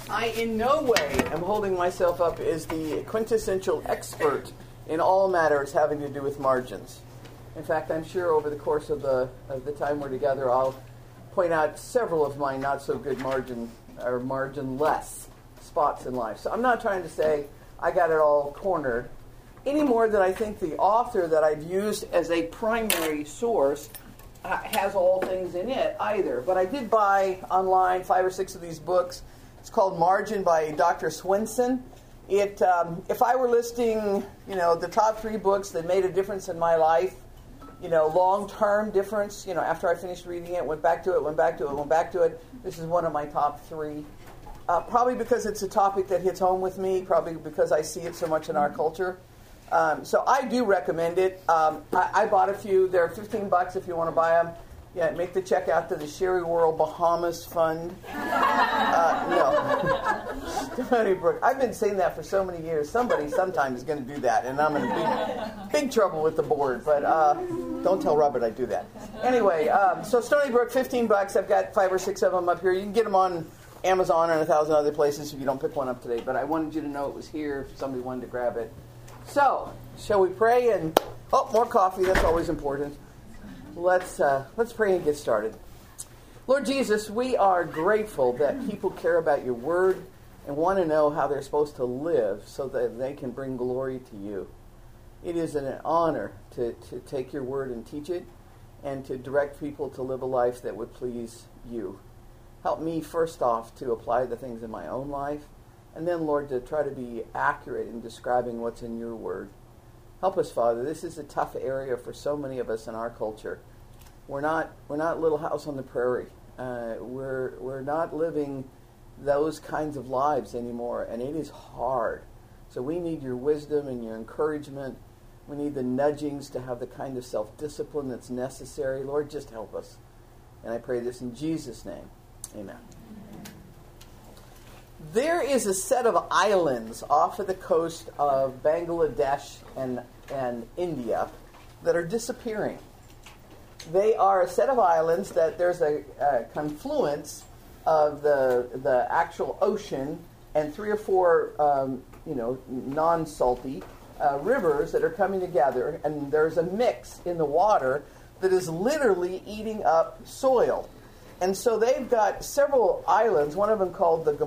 I in no way am holding myself up as the quintessential expert in all matters having to do with margins. In fact, I'm sure over the course of the time we're together, I'll point out several of my not so good margin or margin-less spots in life. So I'm not trying to say I got it all cornered, any more than I think the author that I've used as a primary source has all things in it either. But I did buy online 5 or 6 of these books. It's called Margin by Dr. Swenson. If I were listing, the top 3 books that made a difference in my life, long-term difference, after I finished reading it, went back to it, this is one of my top 3. Probably because it's a topic that hits home with me, probably because I see it so much in our culture. So I do recommend it. I bought a few. They're $15 if you want to buy them. Yeah, make the check out to the Sherry World Bahamas Fund. No. Stony Brook. I've been saying that for so many years. Somebody sometime is going to do that, and I'm in big trouble with the board. But don't tell Robert I do that. Anyway, so Stony Brook, $15. I've got 5 or 6 of them up here. You can get them on Amazon and 1,000 other places if you don't pick one up today. But I wanted you to know it was here if somebody wanted to grab it. So, shall we pray? And more coffee. That's always important. Let's pray and get started. Lord Jesus, we are grateful that people care about your word and want to know how they're supposed to live so that they can bring glory to you. It is an honor to take your word and teach it and to direct people to live a life that would please you. Help me, first off, to apply the things in my own life, and then, Lord, to try to be accurate in describing what's in your word. Help us, Father. This is a tough area for so many of us in our culture. We're not Little House on the Prairie. We're not living those kinds of lives anymore, and it is hard. So we need your wisdom and your encouragement. We need the nudgings to have the kind of self-discipline that's necessary. Lord, just help us. And I pray this in Jesus' name. Amen. There is a set of islands off of the coast of Bangladesh and India that are disappearing. They are a set of islands that there's a confluence of the actual ocean and 3 or 4 non-salty rivers that are coming together, and there's a mix in the water that is literally eating up soil. And so they've got several islands, one of them called the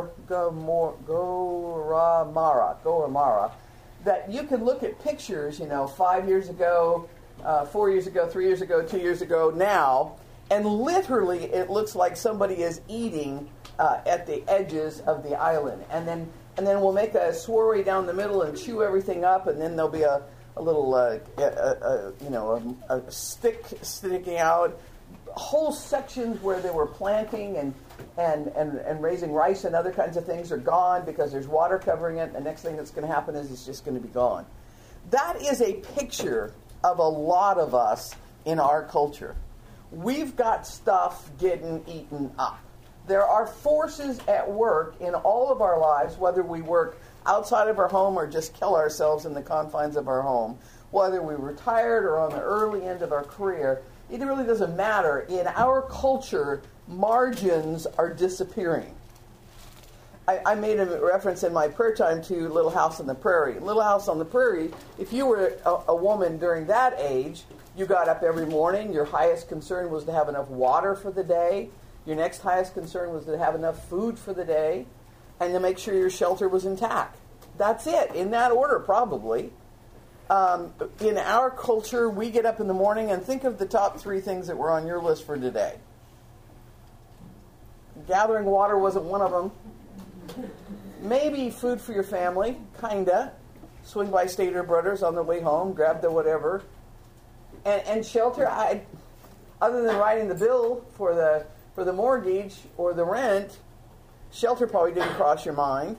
Goramara, that you can look at pictures, 5 years ago, 4 years ago, 3 years ago, 2 years ago, now, and literally it looks like somebody is eating at the edges of the island. And then we'll make a soiree down the middle and chew everything up, and then there'll be a little, a stick sticking out. Whole sections where they were planting and raising rice and other kinds of things are gone because there's water covering it. The next thing that's going to happen is it's just going to be gone. That is a picture of a lot of us in our culture. We've got stuff getting eaten up. There are forces at work in all of our lives, whether we work outside of our home or just kill ourselves in the confines of our home, whether we retired or on the early end of our career. It really doesn't matter. In our culture, margins are disappearing. I made a reference in my prayer time to Little House on the Prairie. Little House on the Prairie, if you were a woman during that age, you got up every morning. Your highest concern was to have enough water for the day. Your next highest concern was to have enough food for the day and to make sure your shelter was intact. That's it, in that order, probably. In our culture, we get up in the morning and think of the top 3 things that were on your list for today. Gathering water wasn't one of them. Maybe food for your family, kinda. Swing by Stater Brothers on the way home, grab the whatever. And shelter, other than writing the bill for the mortgage or the rent, shelter probably didn't cross your mind.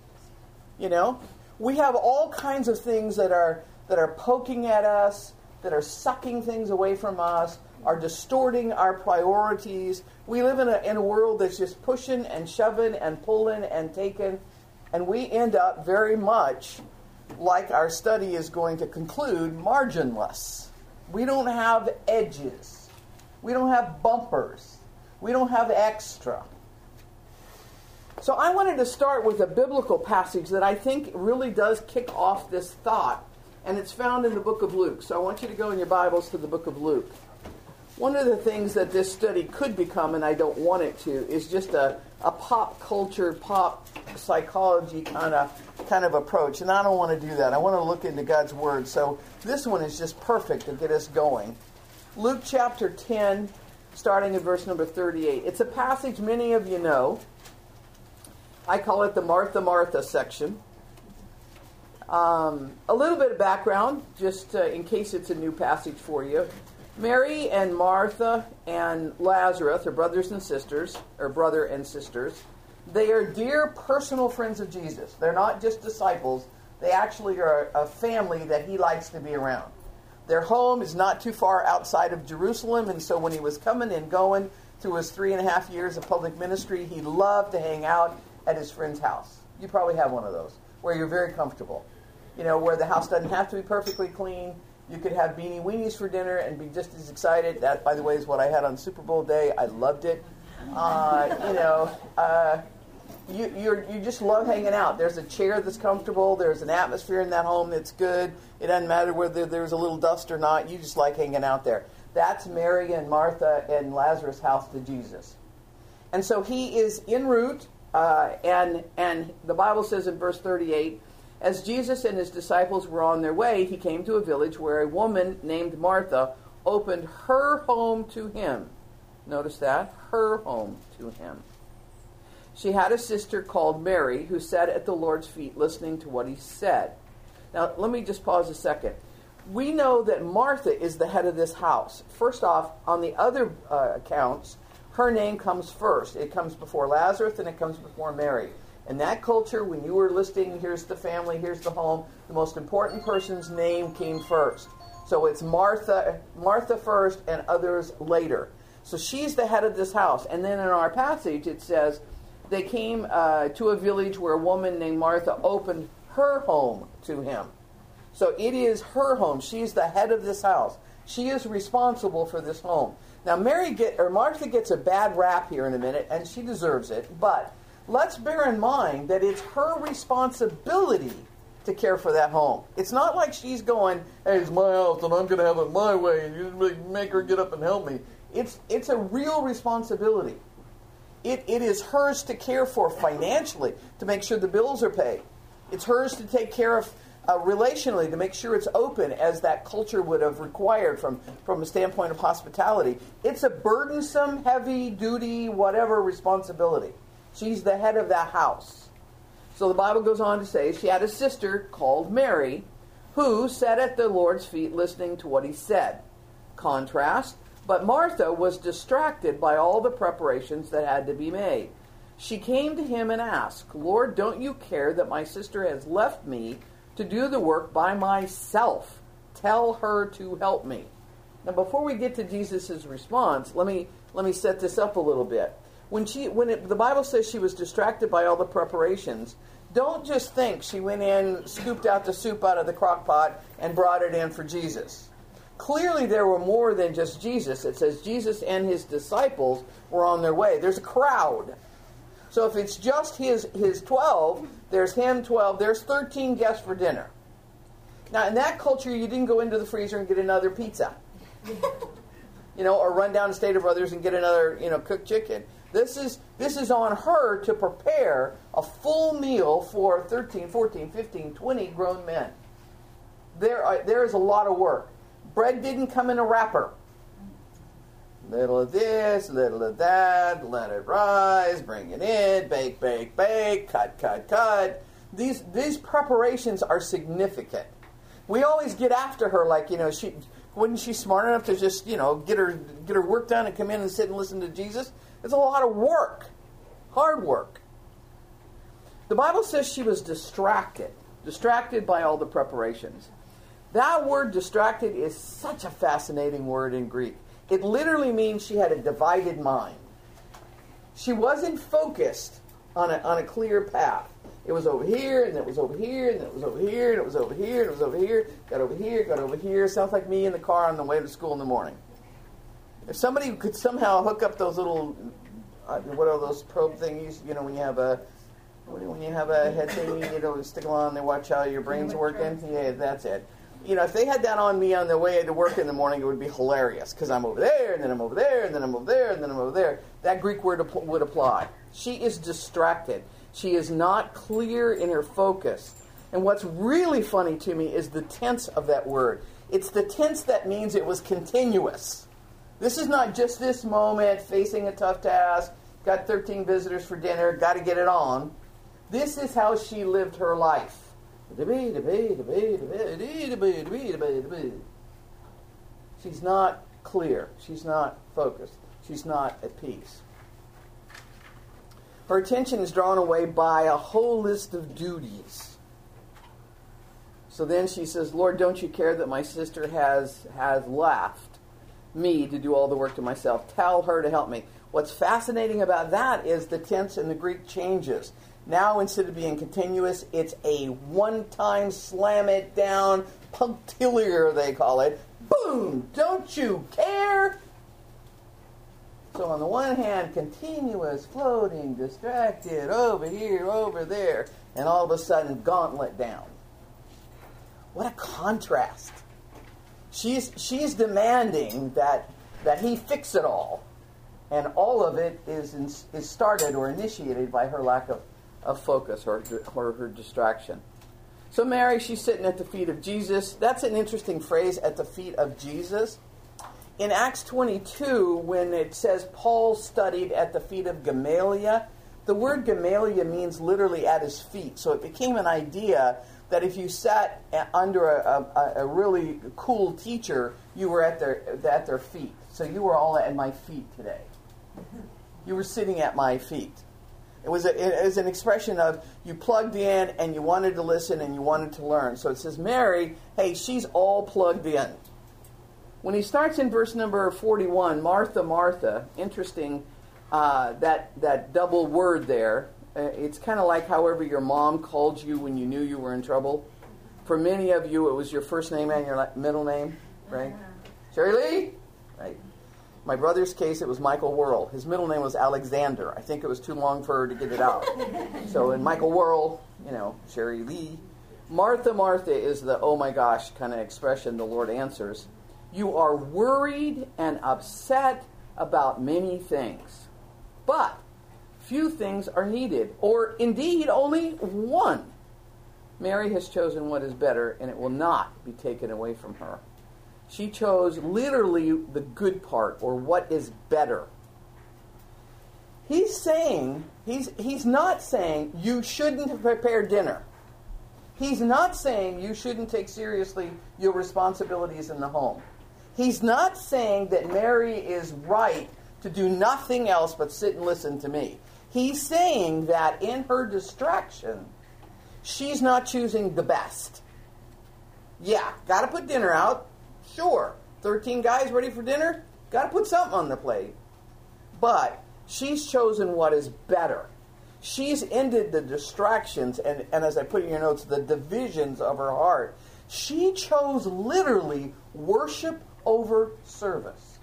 We have all kinds of things that are poking at us, that are sucking things away from us, are distorting our priorities. We live in a world that's just pushing and shoving and pulling and taking, and we end up very much like our study is going to conclude, marginless. We don't have edges. We don't have bumpers. We don't have extra. So I wanted to start with a biblical passage that I think really does kick off this thought, and it's found in the book of Luke. So I want you to go in your Bibles to the book of Luke. One of the things that this study could become, and I don't want it to, is just a pop culture, pop psychology kind of approach. And I don't want to do that. I want to look into God's Word. So this one is just perfect to get us going. Luke chapter 10, starting at verse number 38. It's a passage many of you know. I call it the Martha, Martha section. A little bit of background, just in case it's a new passage for you. Mary and Martha and Lazarus are brothers and sisters, or brother and sisters. They are dear personal friends of Jesus. They're not just disciples. They actually are a family that he likes to be around. Their home is not too far outside of Jerusalem, and so when he was coming and going through his 3.5 years of public ministry, he loved to hang out at his friend's house. You probably have one of those, where you're very comfortable. You know, where the house doesn't have to be perfectly clean. You could have beanie weenies for dinner and be just as excited. That, by the way, is what I had on Super Bowl day. I loved it. You just love hanging out. There's a chair that's comfortable. There's an atmosphere in that home that's good. It doesn't matter whether there's a little dust or not. You just like hanging out there. That's Mary and Martha and Lazarus' house to Jesus. And so he is en route, and the Bible says in verse 38, as Jesus and his disciples were on their way, he came to a village where a woman named Martha opened her home to him. Notice that, her home to him. She had a sister called Mary who sat at the Lord's feet listening to what he said. Now, let me just pause a second. We know that Martha is the head of this house. First off, on the other accounts, her name comes first. It comes before Lazarus and it comes before Mary. In that culture, when you were listing, here's the family, here's the home, the most important person's name came first. So it's Martha first and others later. So she's the head of this house. And then in our passage, it says, they came to a village where a woman named Martha opened her home to him. So it is her home. She's the head of this house. She is responsible for this home. Now Martha gets a bad rap here in a minute, and she deserves it. But let's bear in mind that it's her responsibility to care for that home. It's not like she's going, hey, it's my house and I'm going to have it my way, and you make her get up and help me. It's a real responsibility. It is hers to care for financially, to make sure the bills are paid. It's hers to take care of relationally, to make sure it's open, as that culture would have required from a standpoint of hospitality. It's a burdensome, heavy-duty, whatever responsibility. She's the head of that house. So the Bible goes on to say she had a sister called Mary who sat at the Lord's feet listening to what he said. Contrast. But Martha was distracted by all the preparations that had to be made. She came to him and asked, Lord, don't you care that my sister has left me to do the work by myself? Tell her to help me. Now, before we get to Jesus' response, let me set this up a little bit. The Bible says she was distracted by all the preparations, don't just think she went in, scooped out the soup out of the crock pot, and brought it in for Jesus. Clearly, there were more than just Jesus. It says Jesus and his disciples were on their way. There's a crowd. So if it's just his 12, there's him 12, there's 13 guests for dinner. Now, in that culture, you didn't go into the freezer and get another pizza. Or run down to Stater Brothers and get another, cooked chicken. This is on her to prepare a full meal for 13, 14, 15, 20 grown men. There is a lot of work. Bread didn't come in a wrapper. Little of this, little of that, let it rise, bring it in, bake, bake, bake, cut, cut, cut. These preparations are significant. We always get after her like, wasn't she smart enough to just, get her work done and come in and sit and listen to Jesus? It's a lot of work. Hard work. The Bible says she was distracted by all the preparations. That word distracted is such a fascinating word in Greek. It literally means she had a divided mind. She wasn't focused on a clear path. It was over here, and it was over here, and it was over here, and it was over here, and it was over here, got over here. Sounds like me in the car on the way to school in the morning. If somebody could somehow hook up those little what are those probe things? You know, when you have a head thing, stick them on and they watch how your brain's working. Yeah, that's it. If they had that on me on the way to work in the morning, it would be hilarious because I'm over there, and then I'm over there, and then I'm over there, and then I'm over there. That Greek word would apply. She is distracted. She is not clear in her focus. And what's really funny to me is the tense of that word. It's the tense that means it was continuous. This is not just this moment, facing a tough task, got 13 visitors for dinner, got to get it on. This is how she lived her life. She's not clear. She's not focused. She's not at peace. Her attention is drawn away by a whole list of duties. So then she says, Lord, don't you care that my sister has left me to do all the work to myself? Tell her to help me. What's fascinating about that is the tense in the Greek changes. Now, instead of being continuous, it's a one-time slam it down, punctiliar, they call it. Boom! Don't you care? So on the one hand, continuous, floating, distracted, over here, over there, and all of a sudden, gauntlet down. What a contrast. She's demanding that he fix it all, and all of it is started or initiated by her lack of focus or her distraction. So Mary, she's sitting at the feet of Jesus. That's an interesting phrase, at the feet of Jesus. In Acts 22, when it says Paul studied at the feet of Gamaliel, the word Gamaliel means literally at his feet. So it became an idea that if you sat under a really cool teacher, you were at their feet. So you were all at my feet today. You were sitting at my feet. It was an expression of you plugged in and you wanted to listen and you wanted to learn. So it says, Mary, hey, she's all plugged in. When he starts in verse number 41, Martha, Martha, interesting, that double word there. It's kind of like however your mom called you when you knew you were in trouble. For many of you, it was your first name and your middle name, right? Sherry Lee, right? My brother's case, it was Michael Worrell. His middle name was Alexander. I think it was too long for her to get it out. So in Michael Worrell, Sherry Lee. Martha, Martha is the oh my gosh kind of expression the Lord answers. You are worried and upset about many things, but few things are needed, or indeed only one. Mary has chosen what is better, and it will not be taken away from her. She chose literally the good part, or what is better. He's not saying you shouldn't prepare dinner. He's not saying you shouldn't take seriously your responsibilities in the home. He's not saying that Mary is right to do nothing else but sit and listen to me. He's saying that in her distraction, she's not choosing the best. Yeah, got to put dinner out. Sure, 13 guys ready for dinner? Got to put something on the plate. But she's chosen what is better. She's ended the distractions and as I put in your notes, the divisions of her heart. She chose literally worship over service.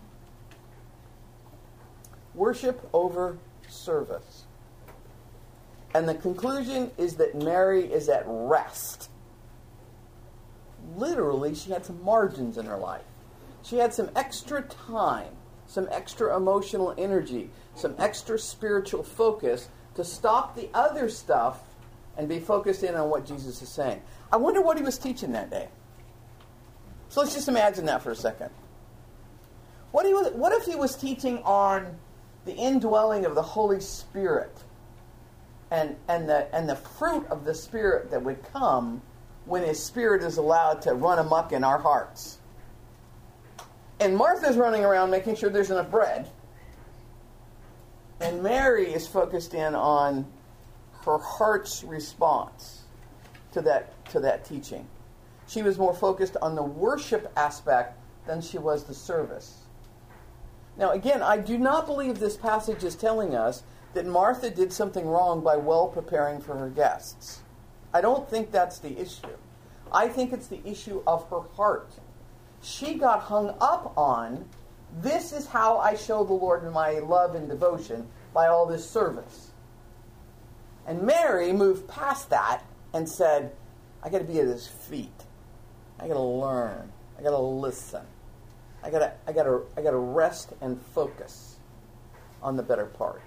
Worship over service. And the conclusion is that Mary is at rest. Literally, she had some margins in her life. She had some extra time, some extra emotional energy, some extra spiritual focus to stop the other stuff and be focused in on what Jesus is saying. I wonder what he was teaching that day. So let's just imagine that for a second. What if he was teaching on the indwelling of the Holy Spirit and the fruit of the Spirit that would come when His Spirit is allowed to run amok in our hearts? And Martha's running around making sure there's enough bread. And Mary is focused in on her heart's response to that teaching. She was more focused on the worship aspect than she was the service. Now, again, I do not believe this passage is telling us that Martha did something wrong by well preparing for her guests. I don't think that's the issue. I think it's the issue of her heart. She got hung up on This is how I show the Lord my love and devotion, by all this service. And Mary moved past that and said, I got to be at his feet. I got to learn. I got to listen. I got to rest and focus on the better part.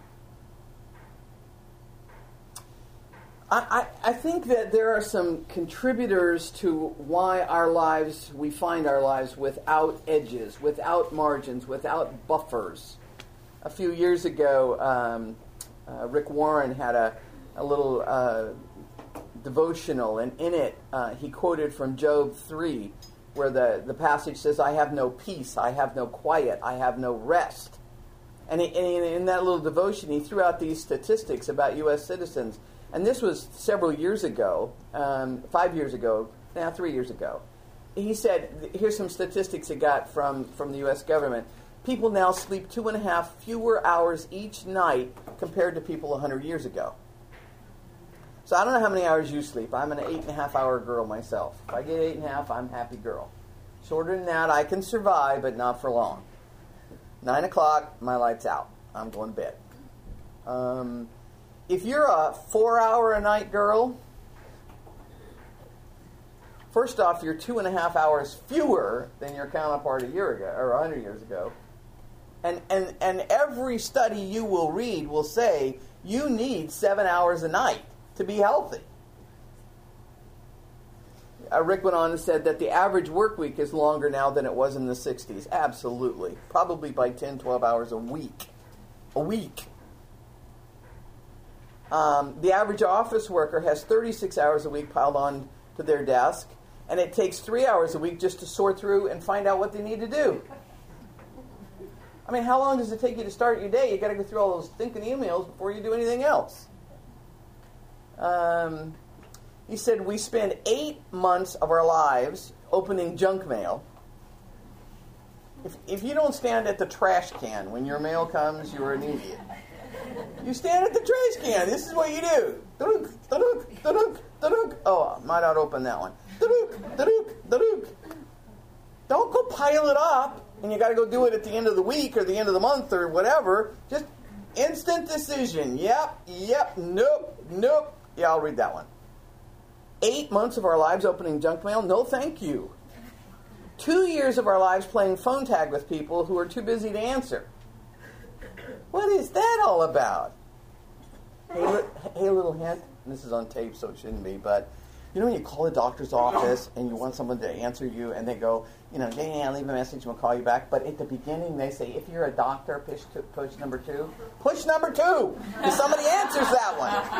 I think that there are some contributors to why we find our lives without edges, without margins, without buffers. A few years ago, Rick Warren had a little devotional, and in it he quoted from Job 3, where the passage says, I have no peace, I have no quiet, I have no rest. And in that little devotion, he threw out these statistics about U.S. citizens. And this was several years ago, 5 years ago, 3 years ago. He said, here's some statistics he got from the U.S. government. People now sleep 2.5 fewer hours each night compared to people 100 years ago. So I don't know how many hours you sleep. I'm an 8.5-hour girl myself. If I get 8.5, I'm a happy girl. Shorter than that, I can survive, but not for long. 9 o'clock, my light's out. I'm going to bed. If you're a 4-hour-a-night girl, first off, you're 2.5 hours fewer than your counterpart a year ago, or 100 years ago. And every study you will read will say you need 7 hours a night to be healthy. Rick went on and said that the average work week is longer now than it was in the 60s. Absolutely. Probably by 10, 12 hours a week. A week. The average office worker has 36 hours a week piled on to their desk, and it takes 3 hours a week just to sort through and find out what they need to do. I mean, how long does it take you to start your day? You got to go through all those stinking emails before you do anything else. He said we spend 8 months of our lives opening junk mail. If you don't stand at the trash can when your mail comes, you're an idiot. You stand at the trash can. This is what you do. Da-dunk, da-dunk, da-dunk, da-dunk. Oh, I might not open that one. Da-dunk, da-dunk, da-dunk. Don't go pile it up, and you got to go do it at the end of the week or the end of the month or whatever. Just instant decision. Yep, nope. Yeah, I'll read that one. 8 months of our lives opening junk mail? No, thank you. 2 years of our lives playing phone tag with people who are too busy to answer. What is that all about? Hey, little hint. This is on tape, so it shouldn't be. But you know when you call the doctor's office and you want someone to answer you, and they go, yeah, leave a message and we'll call you back. But at the beginning, they say, if you're a doctor, push number 2. Push number 2, because somebody answers that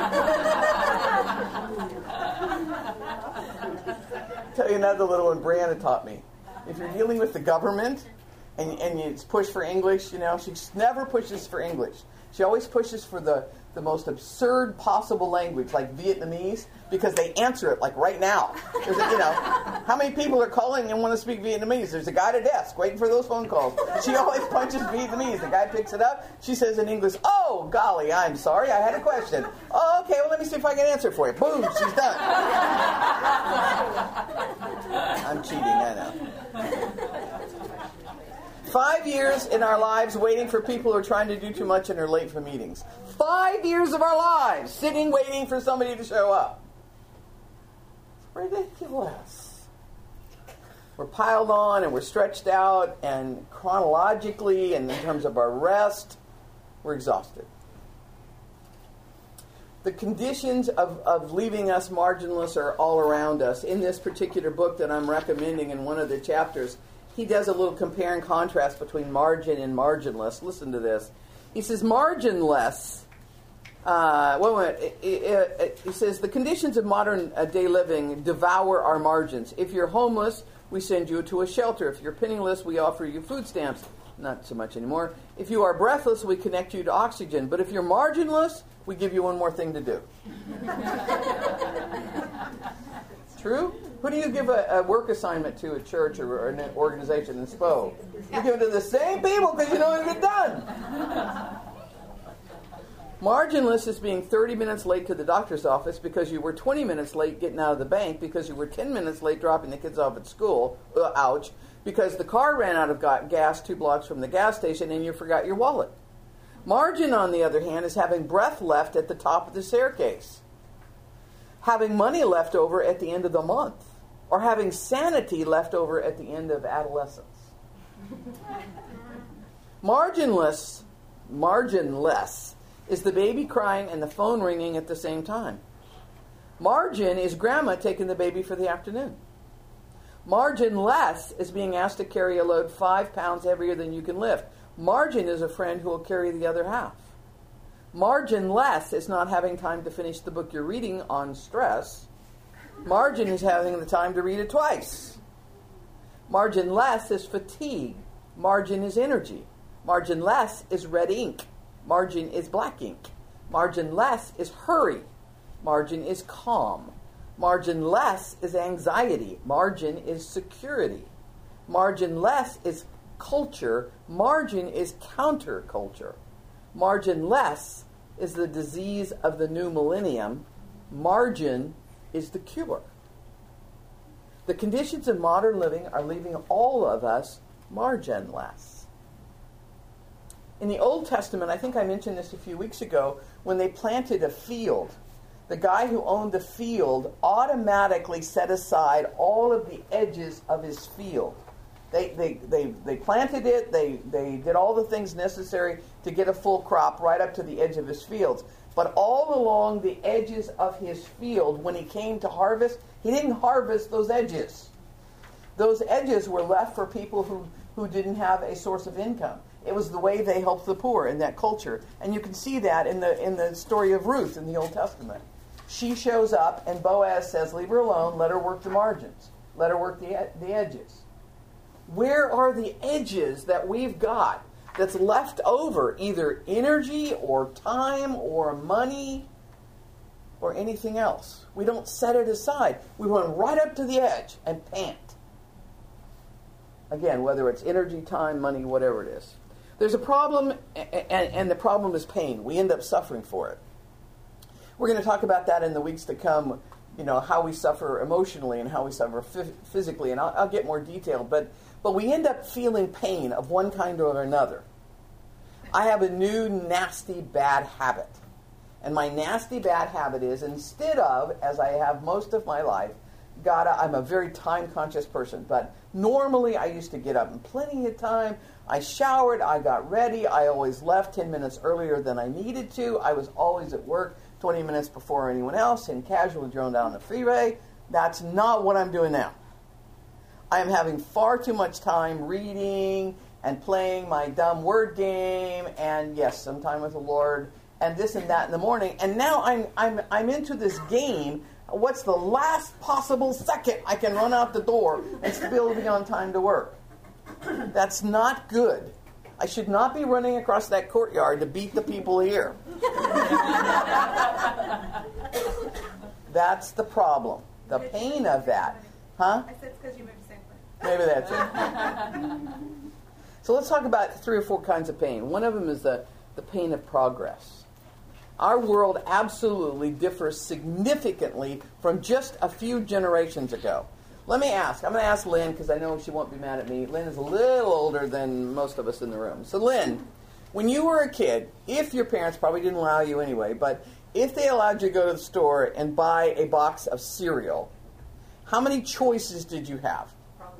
one. Tell you another little one Brianna taught me. If you're dealing with the government, and it's push for English, she never pushes for English. She always pushes for the most absurd possible language, like Vietnamese, because they answer it like right now. There's how many people are calling and want to speak Vietnamese? There's a guy at a desk waiting for those phone calls. She always punches Vietnamese. The guy picks it up. She says in English, "Oh, golly, I'm sorry, I had a question." "Oh, okay, well, let me see if I can answer it for you." Boom, she's done. I'm cheating, I know. 5 years in our lives waiting for people who are trying to do too much and are late for meetings. 5 years of our lives sitting waiting for somebody to show up. It's ridiculous. We're piled on and we're stretched out, and chronologically and in terms of our rest, we're exhausted. The conditions of leaving us marginless are all around us. In this particular book that I'm recommending, in one of the chapters, he does a little compare and contrast between margin and marginless. Listen to this. He says, marginless. He says, the conditions of modern day living devour our margins. If you're homeless, we send you to a shelter. If you're penniless, we offer you food stamps. Not so much anymore. If you are breathless, we connect you to oxygen. But if you're marginless, we give you one more thing to do. True? Who do you give a work assignment to at church or an organization in SPO? You give it to the same people because you know it'll get done. Marginless is being 30 minutes late to the doctor's office because you were 20 minutes late getting out of the bank because you were 10 minutes late dropping the kids off at school. Ouch. because the car ran out of gas 2 blocks from the gas station and you forgot your wallet. Margin, on the other hand, is having breath left at the top of the staircase, having money left over at the end of the month, or having sanity left over at the end of adolescence. Marginless is the baby crying and the phone ringing at the same time. Margin is grandma taking the baby for the afternoon. Marginless is being asked to carry a load 5 pounds heavier than you can lift. Margin is a friend who will carry the other half. Marginless is not having time to finish the book you're reading on stress. Margin is having the time to read it twice. Marginless is fatigue. Margin is energy. Marginless is red ink. Margin is black ink. Marginless is hurry. Margin is calm. Marginless is anxiety. Margin is security. Marginless is culture. Margin is counterculture. Marginless is the disease of the new millennium. Margin is the cure. The conditions of modern living are leaving all of us marginless. In the Old Testament, I think I mentioned this a few weeks ago, when they planted a field, the guy who owned the field automatically set aside all of the edges of his field. They planted it, they did all the things necessary to get a full crop right up to the edge of his fields. But all along the edges of his field, when he came to harvest, he didn't harvest those edges. Those edges were left for people who didn't have a source of income. It was the way they helped the poor in that culture. And you can see that in the story of Ruth in the Old Testament. She shows up and Boaz says, leave her alone, let her work the margins. Let her work the edges. Where are the edges that we've got that's left over, either energy or time or money or anything else? We don't set it aside. We run right up to the edge and pant. Again, whether it's energy, time, money, whatever it is. There's a problem, and the problem is pain. We end up suffering for it. We're going to talk about that in the weeks to come, how we suffer emotionally and how we suffer physically, and I'll get more detailed. But we end up feeling pain of one kind or another. I have a new nasty bad habit. And my nasty bad habit is, instead of, as I have most of my life, I'm a very time-conscious person, but normally I used to get up in plenty of time. I showered, I got ready, I always left 10 minutes earlier than I needed to. I was always at work 20 minutes before anyone else and casually drone down the freeway. That's not what I'm doing now. I am having far too much time reading and playing my dumb word game and, yes, some time with the Lord and this and that in the morning. And now I'm into this game. What's the last possible second I can run out the door and still be on time to work? That's not good. I should not be running across that courtyard to beat the people here. That's the problem. The pain of that. Huh? I said it's because you moved to San Quentin. Maybe that's it. So let's talk about 3 or 4 kinds of pain. One of them is the pain of progress. Our world absolutely differs significantly from just a few generations ago. Let me ask. I'm going to ask Lynn because I know she won't be mad at me. Lynn is a little older than most of us in the room. So Lynn, when you were a kid, if your parents probably didn't allow you anyway, but if they allowed you to go to the store and buy a box of cereal, how many choices did you have? Probably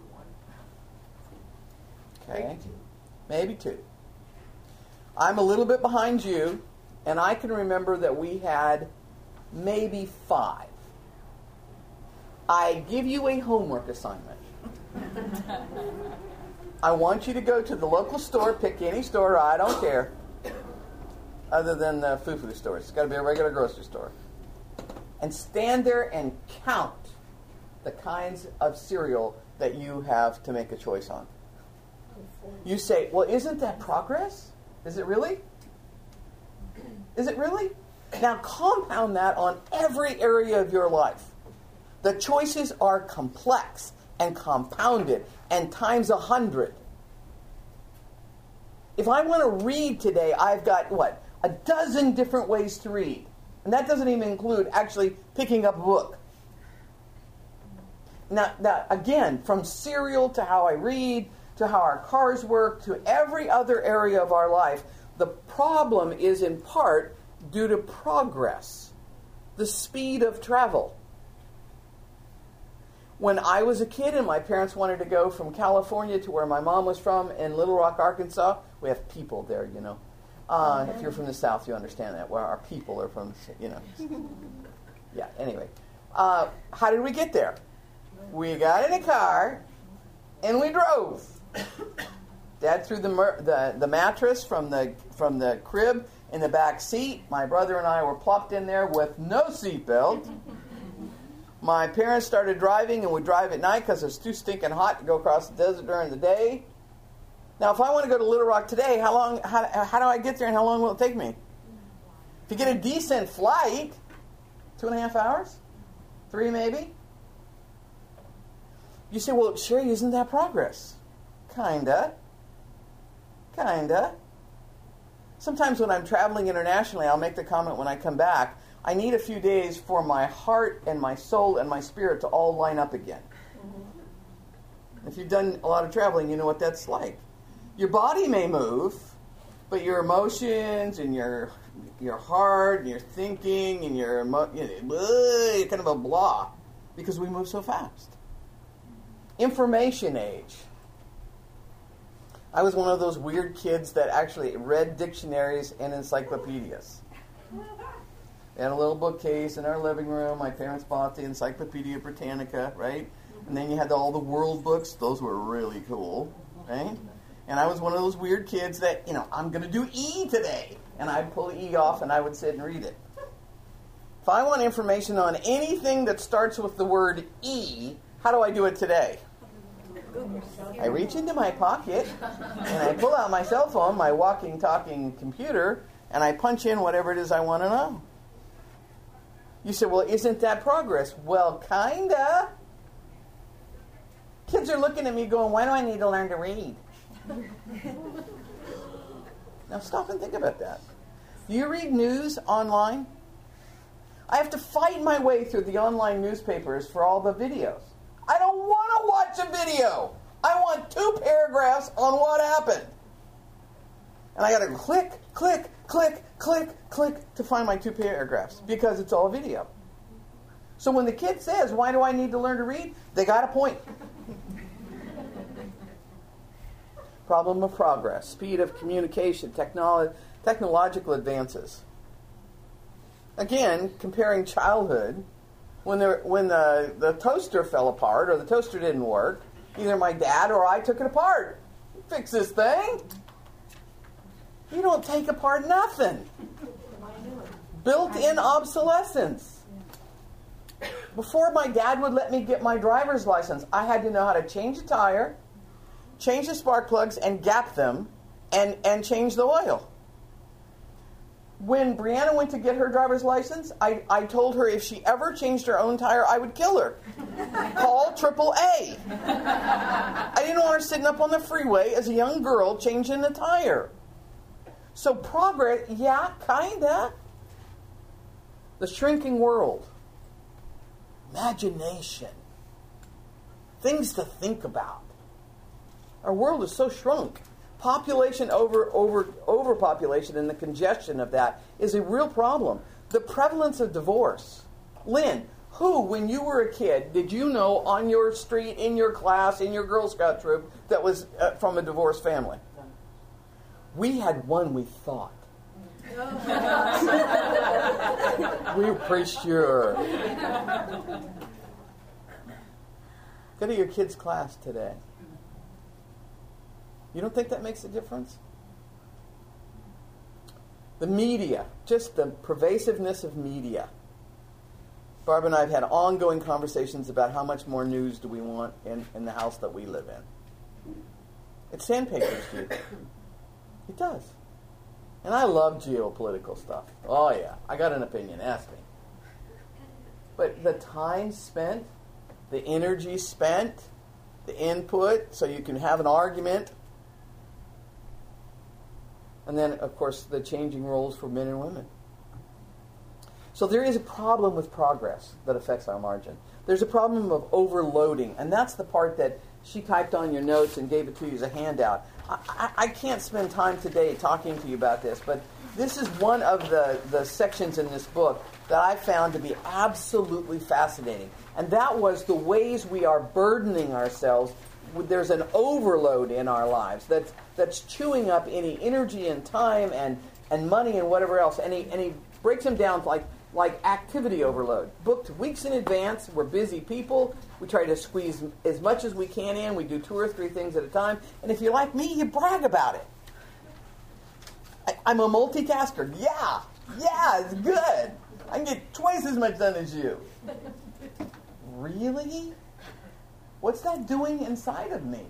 1. Okay. Maybe 2. I'm a little bit behind you, and I can remember that we had maybe 5. I give you a homework assignment. I want you to go to the local store, pick any store, I don't care, other than the foo-foo stores. It's got to be a regular grocery store. And stand there and count the kinds of cereal that you have to make a choice on. You say, well, isn't that progress? Is it really? Is it really? Now compound that on every area of your life. The choices are complex and compounded and times 100. If I want to read today, I've got, a dozen different ways to read. And that doesn't even include actually picking up a book. Now, again, from cereal to how I read, to how our cars work, to every other area of our life, the problem is in part due to progress, the speed of travel. When I was a kid and my parents wanted to go from California to where my mom was from in Little Rock, Arkansas, we have people there, you know. If you're from the South, you understand that, where our people are from, you know. Yeah, anyway. How did we get there? We got in a car and we drove. Dad threw the mattress from the crib in the back seat. My brother and I were plopped in there with no seatbelt. My parents started driving, and we drive at night because it's too stinking hot to go across the desert during the day. Now, if I want to go to Little Rock today, how do I get there, and how long will it take me? To get a decent flight, 2.5 hours? 3 maybe? You say, well, Sherry, isn't that progress? Kinda. Sometimes when I'm traveling internationally, I'll make the comment when I come back, I need a few days for my heart and my soul and my spirit to all line up again. Mm-hmm. If you've done a lot of traveling, you know what that's like. Your body may move, but your emotions and your heart and your thinking and you're kind of a blah because we move so fast. Information age. I was one of those weird kids that actually read dictionaries and encyclopedias. We had a little bookcase in our living room. My parents bought the Encyclopedia Britannica, right? And then you had all the world books. Those were really cool, right? And I was one of those weird kids that, I'm going to do E today. And I'd pull E off and I would sit and read it. If I want information on anything that starts with the word E, how do I do it today? I reach into my pocket and I pull out my cell phone, my walking, talking computer, and I punch in whatever it is I want to know. You say, well, isn't that progress? Well, kinda. Kids are looking at me going, why do I need to learn to read? Now stop and think about that. Do you read news online? I have to fight my way through the online newspapers for all the videos. I don't want to watch a video. I want 2 paragraphs on what happened. And I got to click to find my 2 paragraphs because it's all video. So when the kid says, why do I need to learn to read? They got a point. Problem of progress, speed of communication, technological advances. Again, comparing childhood, when the toaster fell apart or the toaster didn't work, either my dad or I took it apart. Fix this thing. You don't take apart nothing. Built-in obsolescence. Before my dad would let me get my driver's license, I had to know how to change the tire, change the spark plugs and gap them, and change the oil. When Brianna went to get her driver's license, I told her if she ever changed her own tire, I would kill her. Call AAA. I didn't want her sitting up on the freeway as a young girl changing the tire. So progress, yeah, kinda. The shrinking world. Imagination. Things to think about. Our world is so shrunk. Population overpopulation and the congestion of that is a real problem. The prevalence of divorce. Lynn, who, when you were a kid, did you know on your street, in your class, in your Girl Scout troop that was from a divorced family? We had one we thought. We were pretty sure. Go to your kid's class today. You don't think that makes a difference? The media, just the pervasiveness of media. Barb and I have had ongoing conversations about how much more news do we want in the house that we live in. It sandpapers you. It does. And I love geopolitical stuff. Oh yeah, I got an opinion, ask me. But the time spent, the energy spent, the input, so you can have an argument, and then, of course, the changing roles for men and women. So there is a problem with progress that affects our margin. There's a problem of overloading, and that's the part that she typed on your notes and gave it to you as a handout. I can't spend time today talking to you about this, but this is one of the sections in this book that I found to be absolutely fascinating. And that was the ways we are burdening ourselves. There's an overload in our lives that's chewing up any energy and time and money and whatever else. And he breaks them down like activity overload. Booked weeks in advance. We're busy people. We try to squeeze as much as we can in. We do 2 or 3 things at a time. And if you're like me, you brag about it. I'm a multitasker. Yeah, it's good. I can get twice as much done as you. Really? What's that doing inside of me?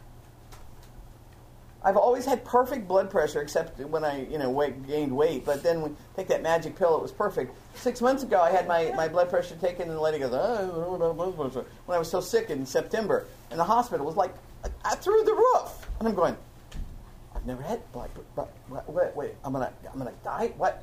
I've always had perfect blood pressure, except when I, gained weight. But then we take that magic pill, it was perfect. 6 months ago, I had my blood pressure taken, and the lady goes, when I was so sick in September, and the hospital was like through the roof. And I'm going, I've never had blood. Wait, I'm gonna die. What?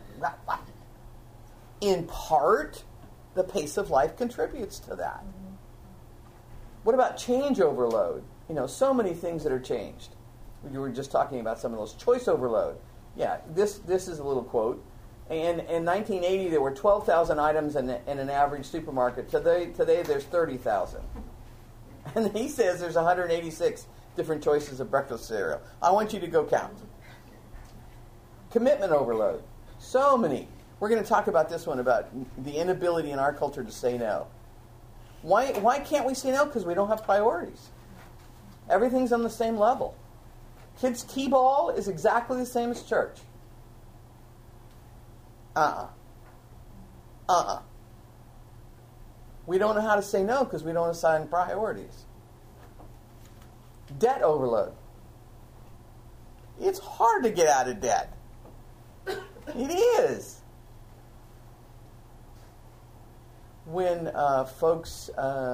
In part, the pace of life contributes to that. What about change overload? So many things that are changed. You were just talking about some of those. Choice overload. Yeah, this is a little quote. In 1980, there were 12,000 items in an average supermarket. Today there's 30,000. And he says there's 186 different choices of breakfast cereal. I want you to go count. Commitment overload. So many. We're going to talk about this one, about the inability in our culture to say no. Why can't we say no? Because we don't have priorities. Everything's on the same level. Kids' T-ball is exactly the same as church. We don't know how to say no because we don't assign priorities. Debt overload. It's hard to get out of debt. It is. When folks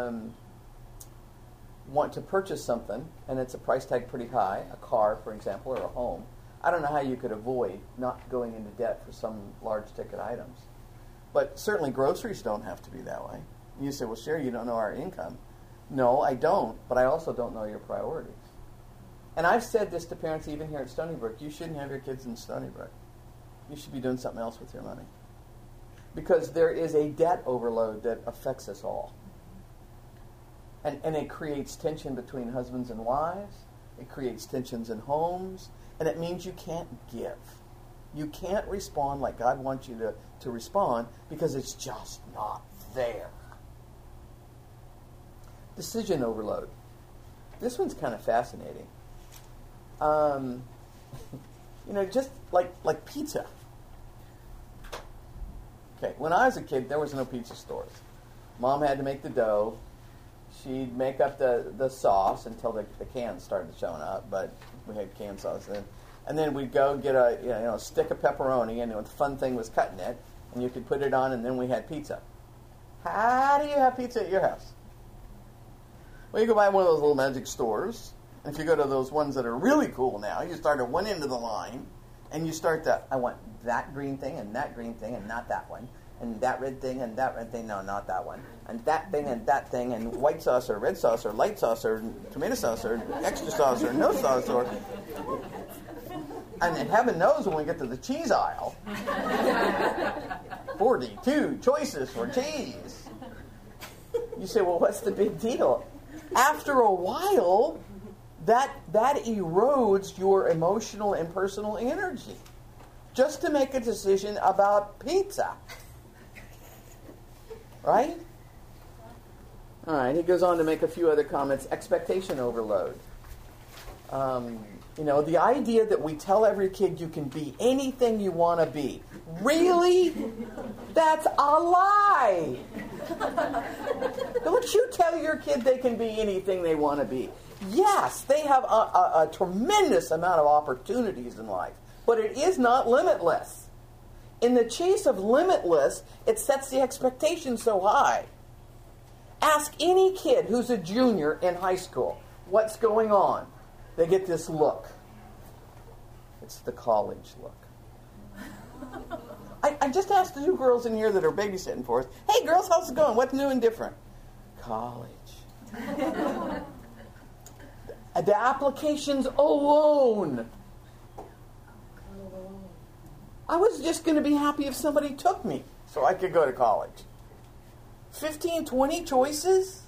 want to purchase something and it's a price tag pretty high, a car, for example, or a home, I don't know how you could avoid not going into debt for some large ticket items. But certainly groceries don't have to be that way. You say, well, Sherry, you don't know our income. No, I don't, but I also don't know your priorities. And I've said this to parents even here at Stony Brook, you shouldn't have your kids in Stony Brook. You should be doing something else with your money. Because there is a debt overload that affects us all. And it creates tension between husbands and wives. It creates tensions in homes. And it means you can't give. You can't respond like God wants you to respond because it's just not there. Decision overload. This one's kind of fascinating. Just like pizza. Okay, when I was a kid, there was no pizza stores. Mom had to make the dough. She'd make up the sauce until the cans started showing up, but we had canned sauce then. And then we'd go get a stick of pepperoni, and the fun thing was cutting it, and you could put it on, and then we had pizza. How do you have pizza at your house? Well, you go by one of those little magic stores. And if you go to those ones that are really cool now, you start at one end of the line, and you start I want that green thing, and that green thing, and not that one. And that red thing, and that red thing, no, not that one. And that thing, and that thing, and white sauce, or red sauce, or light sauce, or tomato sauce, or extra sauce, or no sauce, or... And then heaven knows when we get to the cheese aisle. 42 choices for cheese. You say, well, what's the big deal? After a while, that erodes your emotional and personal energy. Just to make a decision about pizza. Right? All right, he goes on to make a few other comments. Expectation overload. The idea that we tell every kid you can be anything you want to be. Really? That's a lie. Don't you tell your kid they can be anything they want to be. Yes, they have a tremendous amount of opportunities in life, but it is not limitless. In the chase of limitless, it sets the expectation so high. Ask any kid who's a junior in high school, what's going on? They get this look. It's the college look. I just asked the two girls in here that are babysitting for us, hey, girls, how's it going? What's new and different? College. The applications alone. I was just going to be happy if somebody took me so I could go to college. 15, 20 choices?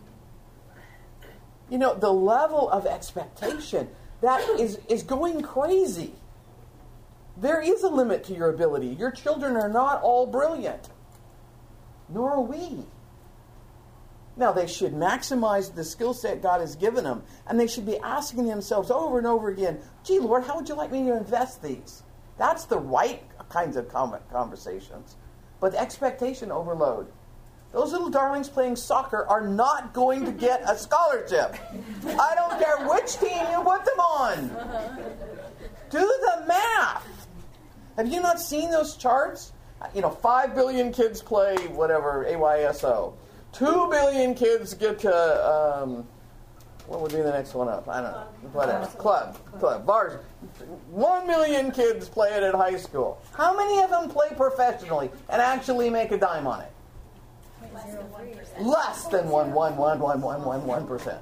You know, the level of expectation, that is going crazy. There is a limit to your ability. Your children are not all brilliant. Nor are we. Now, they should maximize the skill set God has given them, and they should be asking themselves over and over again, gee, Lord, how would you like me to invest these? That's the right kinds of conversations. But expectation overload. Those little darlings playing soccer are not going to get a scholarship. I don't care which team you put them on. Do the math. Have you not seen those charts? 5 billion kids play whatever, AYSO. 2 billion kids get to, what would be the next one up? I don't know. Whatever. Club. Bars. 1 million kids play it at high school. How many of them play professionally and actually make a dime on it? Less than 1%.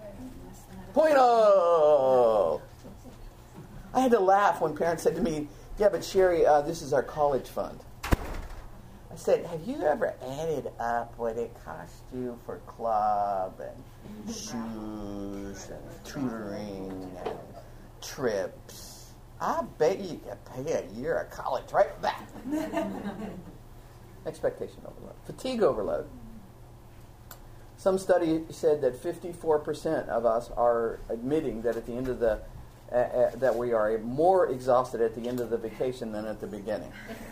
0.0. I had to laugh when parents said to me, yeah, but Sherry, this is our college fund. I said, have you ever added up what it cost you for club and shoes and tutoring and trips? I bet you could pay a year of college right back. Expectation overload. Fatigue overload. Some study said that 54% of us are admitting that at the end of the that we are more exhausted at the end of the vacation than at the beginning.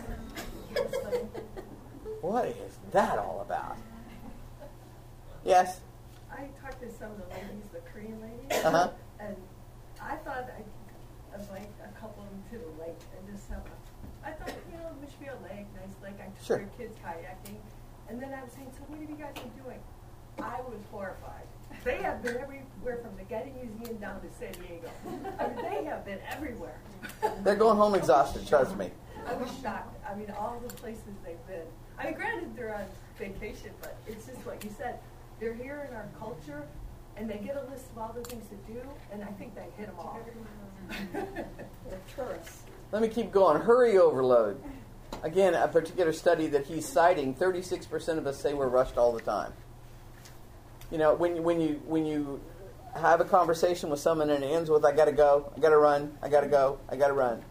What is that all about? Yes? I talked to some of the ladies, the Korean ladies, and I thought I'd invite a couple of them to the lake and just have I thought, we should be a lake, nice lake. I took their kids kayaking. And then I was saying, so what have you guys been doing? I was horrified. They have been everywhere from the Getty Museum down to San Diego. I mean, they have been everywhere. They're going home exhausted, trust me. I was shocked. I mean, all the places they've been. I mean, granted, they're on vacation, but it's just what you said. They're here in our culture, and they get a list of all the things to do, and I think they hit them all. They're tourists. Let me keep going. Hurry overload. Again, a particular study that he's citing, 36% of us say we're rushed all the time. When you have a conversation with someone and it ends with, I got to go, I got to run, I got to go, I got to run.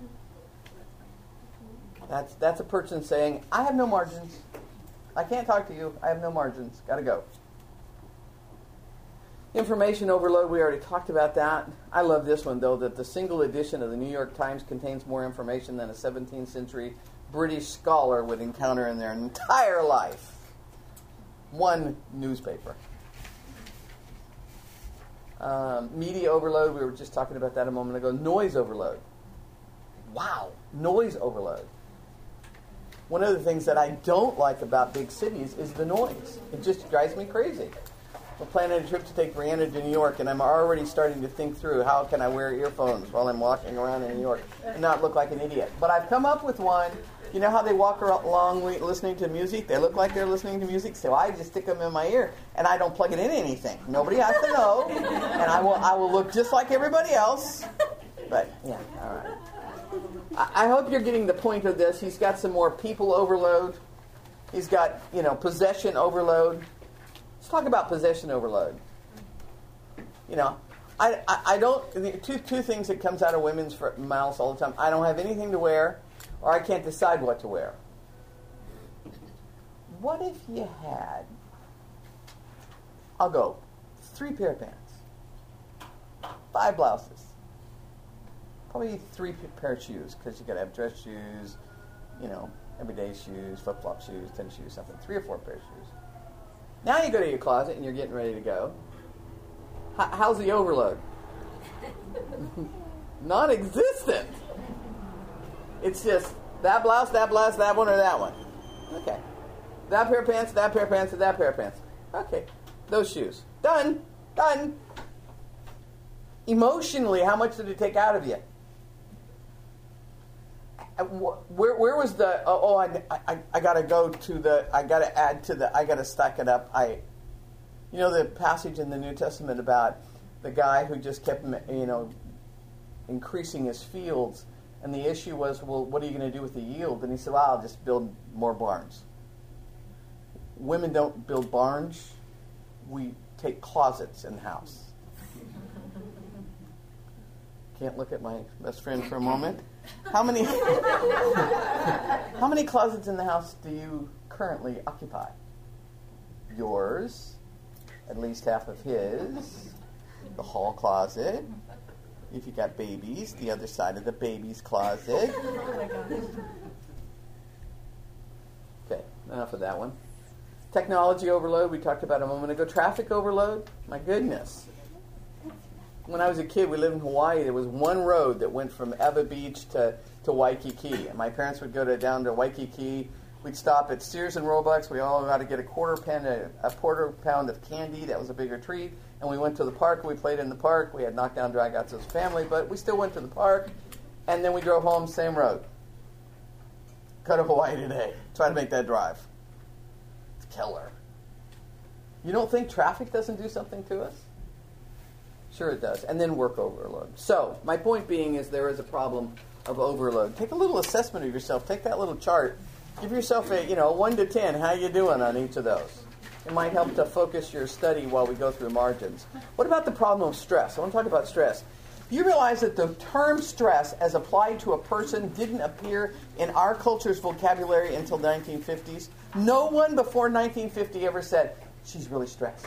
That's a person saying, I have no margins. I can't talk to you. I have no margins. Got to go. Information overload, we already talked about that. I love this one, though, that the single edition of the New York Times contains more information than a 17th century British scholar would encounter in their entire life. One newspaper. Media overload, we were just talking about that a moment ago. Noise overload. Wow, noise overload. One of the things that I don't like about big cities is the noise. It just drives me crazy. We're planning a trip to take Brianna to New York, and I'm already starting to think through how can I wear earphones while I'm walking around in New York and not look like an idiot. But I've come up with one. You know how they walk along listening to music? They look like they're listening to music, so I just stick them in my ear, and I don't plug it into anything. Nobody has to know, and I will look just like everybody else. But, yeah, all right. I hope you're getting the point of this. He's got some more people overload. He's got, possession overload. Let's talk about possession overload. I don't, two things that comes out of women's mouths all the time. I don't have anything to wear, or I can't decide what to wear. What if you had, I'll go, 3 pair of pants, 5 blouses, probably 3 pair of shoes, because you got to have dress shoes, everyday shoes, flip-flop shoes, tennis shoes, something, 3 or 4 pairs of shoes. Now you go to your closet and you're getting ready to go. How's the overload? Non-existent. It's just that blouse, that one, or that one. Okay. That pair of pants, that pair of pants, and that pair of pants. Okay. Those shoes. Done. Emotionally, how much did it take out of you? where was the, I got to go to the, I got to add to the, I got to stack it up. You know the passage in the New Testament about the guy who just kept, increasing his fields, and the issue was, well, what are you going to do with the yield? And he said, well, I'll just build more barns. Women don't build barns. We take closets in the house. Can't look at my best friend for a moment. How many closets in the house do you currently occupy? Yours, at least half of his, the hall closet. If you got babies, the other side of the baby's closet. Oh my gosh. Okay, enough of that one. Technology overload, we talked about a moment ago. Traffic overload, my goodness. When I was a kid, we lived in Hawaii. There was one road that went from Ewa Beach to Waikiki. And my parents would go down to Waikiki. We'd stop at Sears and Roebuck's. We all got to get a quarter pound of candy. That was a bigger treat. And we went to the park. We played in the park. We had knockdown dragouts as a family, but we still went to the park. And then we drove home, same road. Go to Hawaii today. Try to make that drive. It's killer. You don't think traffic doesn't do something to us? Sure it does. And then work overload. So, my point being is there is a problem of overload. Take a little assessment of yourself. Take that little chart. Give yourself a 1 to 10. How you doing on each of those? It might help to focus your study while we go through margins. What about the problem of stress? I want to talk about stress. You realize that the term stress as applied to a person didn't appear in our culture's vocabulary until the 1950s? No one before 1950 ever said, she's really stressed.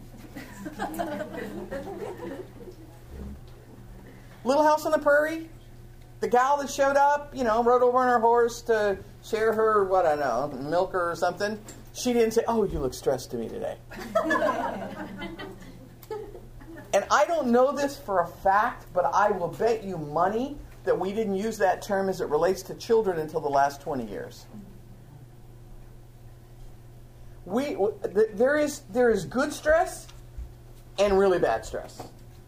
Little House on the Prairie, the gal that showed up, rode over on her horse to share her, milk or something. She didn't say, oh, you look stressed to me today. And I don't know this for a fact, but I will bet you money that we didn't use that term as it relates to children until the last 20 years. There is good stress and really bad stress.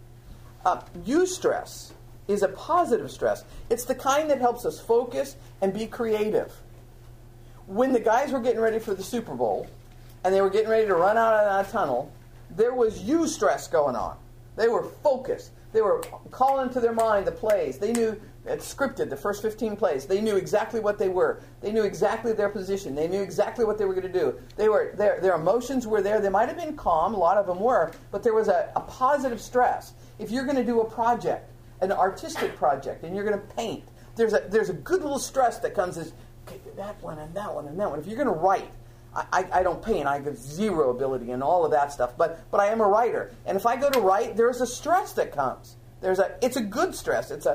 Eustress is a positive stress. It's the kind that helps us focus and be creative. When the guys were getting ready for the Super Bowl and they were getting ready to run out of that tunnel, there was eustress going on. They were focused. They were calling to their mind the plays. They knew it's scripted, the first 15 plays. They knew exactly what they were. They knew exactly their position. They knew exactly what they were going to do. Their emotions were there. They might have been calm, a lot of them were, but there was a positive stress. If you're going to do a project, an artistic project, and you're going to paint, there's a good little stress that comes as, okay, that one and that one and that one. If you're going to write, I don't paint. I have zero ability in all of that stuff. But I am a writer. And if I go to write, there's a stress that comes. It's a good stress. It's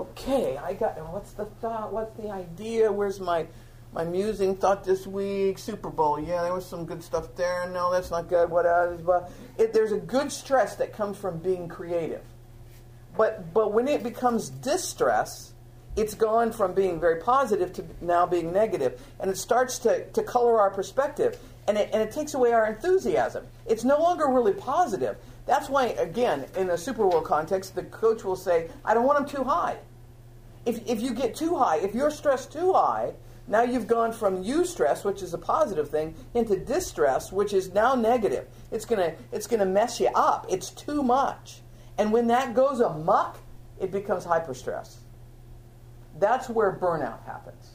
what's the thought? What's the idea? Where's my musing thought this week? Super Bowl. Yeah, there was some good stuff there. No, that's not good. What else? There's a good stress that comes from being creative. But when it becomes distress, it's gone from being very positive to now being negative. And it starts to color our perspective. And it takes away our enthusiasm. It's no longer really positive. That's why, again, in a Super Bowl context, the coach will say, I don't want them too high. If you get too high, if you're stressed too high, now you've gone from eustress, which is a positive thing, into distress, which is now negative. It's gonna mess you up. It's too much. And when that goes amok, it becomes hyperstress. That's where burnout happens.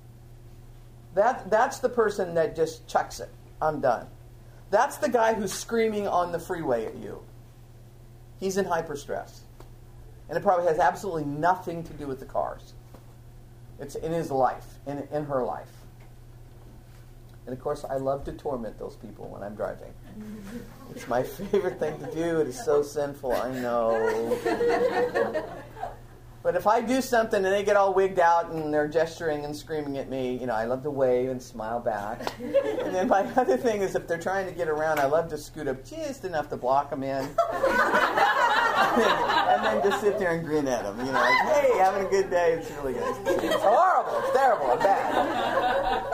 That's the person that just chucks it. I'm done. That's the guy who's screaming on the freeway at you. He's in hyperstress. And it probably has absolutely nothing to do with the cars. It's in his life, in her life. And of course, I love to torment those people when I'm driving. It's my favorite thing to do. It is so sinful, I know. But if I do something and they get all wigged out and they're gesturing and screaming at me, I love to wave and smile back. And then my other thing is if they're trying to get around, I love to scoot up just enough to block them in. and then just sit there and grin at them. Like, hey, having a good day. It's really good. It's horrible. It's terrible. I'm bad.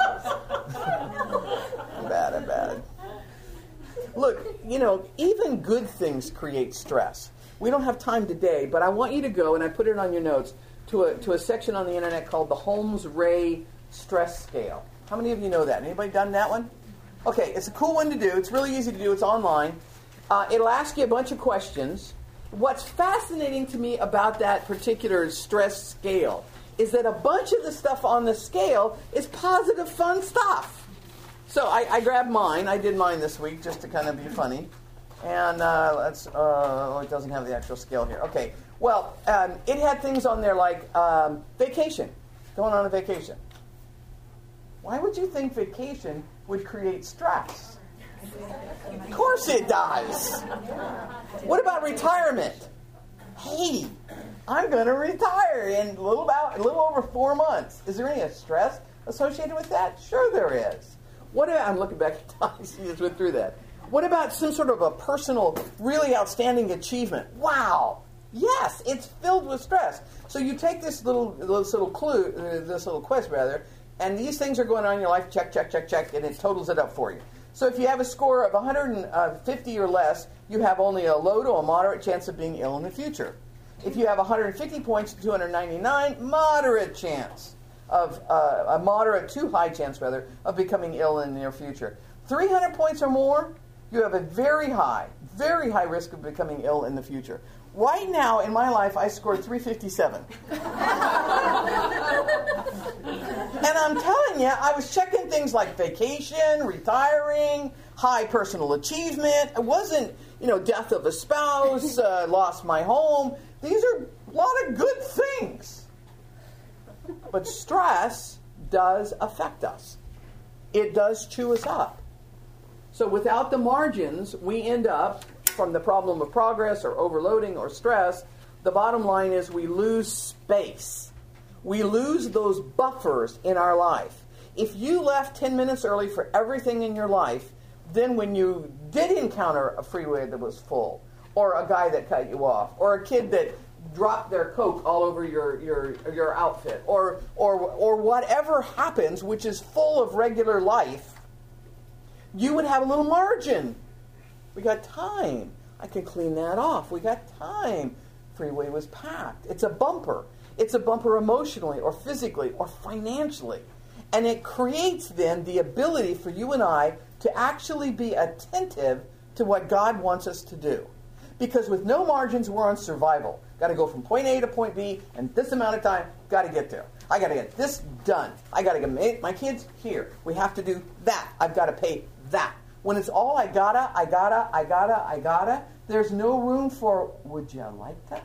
I'm bad. Look, even good things create stress. We don't have time today, but I want you to go, and I put it on your notes, to a section on the internet called the Holmes-Ray Stress Scale. How many of you know that? Anybody done that one? Okay, it's a cool one to do. It's really easy to do. It's online. It'll ask you a bunch of questions. What's fascinating to me about that particular stress scale is that a bunch of the stuff on the scale is positive, fun stuff. So I grabbed mine. I did mine this week just to kind of be funny. And it doesn't have the actual scale here. Okay, well, it had things on there like vacation, going on a vacation. Why would you think vacation would create stress? Of course it does. What about retirement? Hey, I'm going to retire in a little over 4 months. Is there any stress associated with that? Sure there is. I'm looking back at Tommy. She just went through that. What about some sort of a personal, really outstanding achievement? Wow. Yes, it's filled with stress. So you take this little quest, and these things are going on in your life, check, check, check, check, and it totals it up for you. So if you have a score of 150 or less, you have only a low to a moderate chance of being ill in the future. If you have 150 points to 299, moderate chance of, a moderate to high chance, rather, of becoming ill in the near future. 300 points or more, you have a very high risk of becoming ill in the future. Right now, in my life, I scored 357. And I'm telling you, I was checking things like vacation, retiring, high personal achievement. It wasn't, death of a spouse, lost my home. These are a lot of good things. But stress does affect us. It does chew us up. So without the margins, we end up, from the problem of progress or overloading or stress, the bottom line is we lose space. We lose those buffers in our life. If you left 10 minutes early for everything in your life, then when you did encounter a freeway that was full, or a guy that cut you off, or a kid that dropped their Coke all over your outfit, or whatever happens, which is full of regular life, you would have a little margin. We got time. I can clean that off. We got time. Freeway was packed. It's a bumper. It's a bumper emotionally or physically or financially. And it creates then the ability for you and I to actually be attentive to what God wants us to do. Because with no margins, we're on survival. Got to go from point A to point B in this amount of time. Got to get there. I got to get this done. I got to get my kids here. We have to do that. I've got to pay that. When it's all I gotta, there's no room for, would you like that?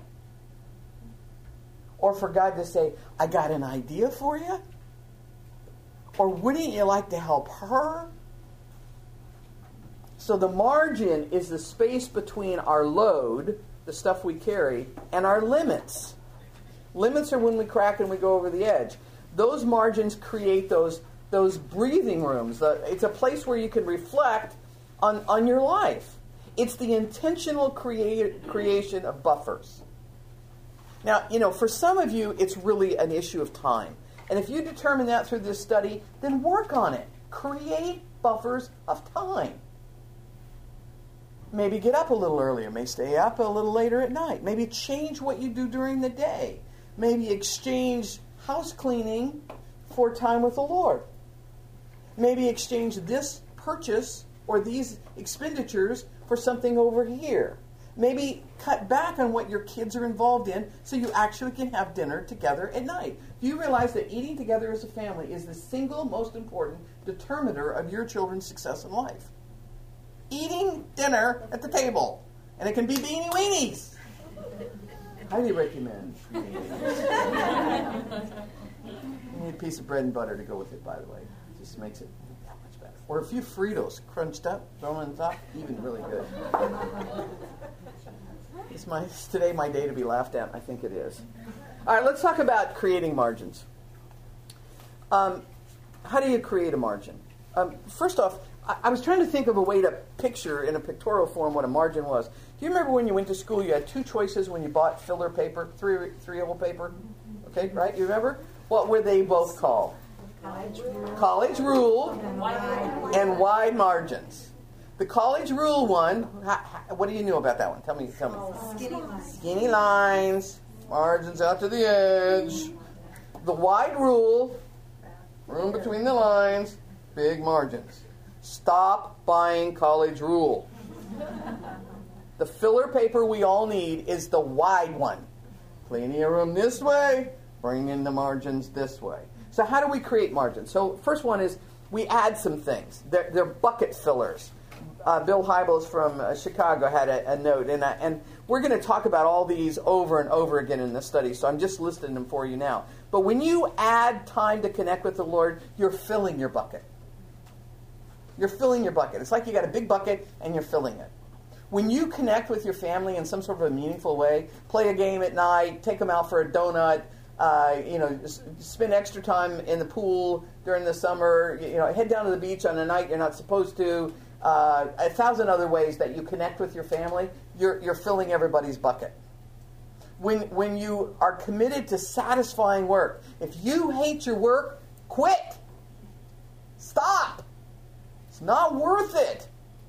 Or for God to say, I got an idea for you? Or wouldn't you like to help her? So the margin is the space between our load, the stuff we carry, and our limits. Limits are when we crack and we go over the edge. Those margins create those breathing rooms. It's a place where you can reflect on your life. It's the intentional creation of buffers. Now, for some of you, it's really an issue of time. And if you determine that through this study, then work on it. Create buffers of time. Maybe get up a little earlier. Maybe stay up a little later at night. Maybe change what you do during the day. Maybe exchange house cleaning for time with the Lord. Maybe exchange this purchase or these expenditures for something over here. Maybe cut back on what your kids are involved in so you actually can have dinner together at night. Do you realize that eating together as a family is the single most important determiner of your children's success in life? Eating dinner at the table. And it can be beanie weenies. Highly recommend. You need a piece of bread and butter to go with it, by the way. It just makes it that much better. Or a few Fritos crunched up, thrown on top, even really good. Is today my day to be laughed at? I think it is. All right, let's talk about creating margins. How do you create a margin? First off, I was trying to think of a way to picture in a pictorial form what a margin was. Do you remember when you went to school, you had two choices when you bought filler paper, three-oval paper? Okay, right? You remember? What were they both called? College rule and wide margins. The college rule one, what do you know about that one? Tell me. Skinny lines. Skinny lines, Margins out to the edge. The wide rule, room between the lines, big margins. Stop buying college rule. The filler paper we all need is the wide one. Plenty of room this way, bring in the margins this way. So how do we create margins? So first one is we add some things. They're bucket fillers. Bill Hybels from Chicago had a note, and we're going to talk about all these over and over again in the study, so I'm just listing them for you now. But when you add time to connect with the Lord, you're filling your bucket. You're filling your bucket. It's like you got a big bucket and you're filling it. When you connect with your family in some sort of a meaningful way, play a game at night, take them out for a donut, spend extra time in the pool during the summer, head down to the beach on a night you're not supposed to, 1,000 other ways that you connect with your family, you're filling everybody's bucket. When you are committed to satisfying work, if you hate your work, quit. Stop. It's not worth it.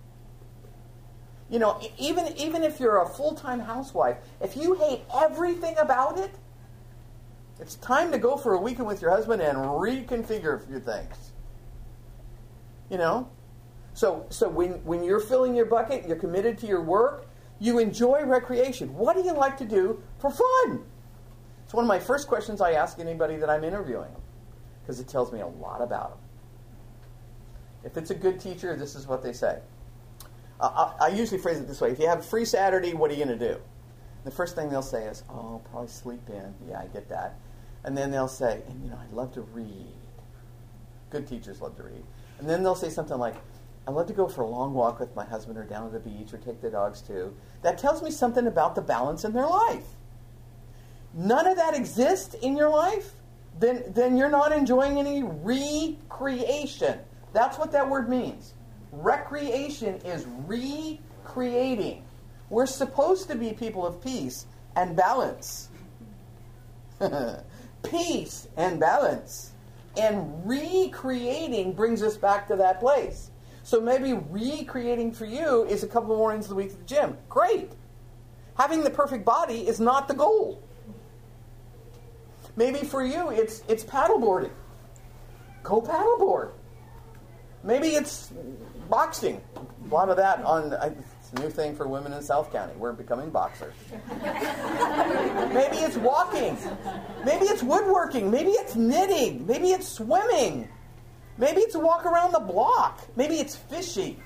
Even if you're a full-time housewife, if you hate everything about it, it's time to go for a weekend with your husband and reconfigure a few things. So when you're filling your bucket, you're committed to your work, you enjoy recreation. What do you like to do for fun? It's one of my first questions I ask anybody that I'm interviewing, because it tells me a lot about them. If it's a good teacher, this is what they say. I usually phrase it this way. If you have a free Saturday, what are you going to do? The first thing they'll say is, I'll probably sleep in. Yeah, I get that. And then they'll say, I love to read. Good teachers love to read. And then they'll say something like, I love to go for a long walk with my husband or down to the beach or take the dogs too. That tells me something about the balance in their life. None of that exists in your life, then you're not enjoying any recreation. That's what that word means. Recreation is recreating. We're supposed to be people of peace and balance. Peace and balance. And recreating brings us back to that place. So maybe recreating for you is a couple of mornings a week at the gym. Great. Having the perfect body is not the goal. Maybe for you it's paddleboarding. Go paddleboard. Maybe it's boxing. A lot of that it's a new thing for women in South County. We're becoming boxers. Maybe it's walking. Maybe it's woodworking. Maybe it's knitting. Maybe it's swimming. Maybe it's a walk around the block. Maybe it's fishing.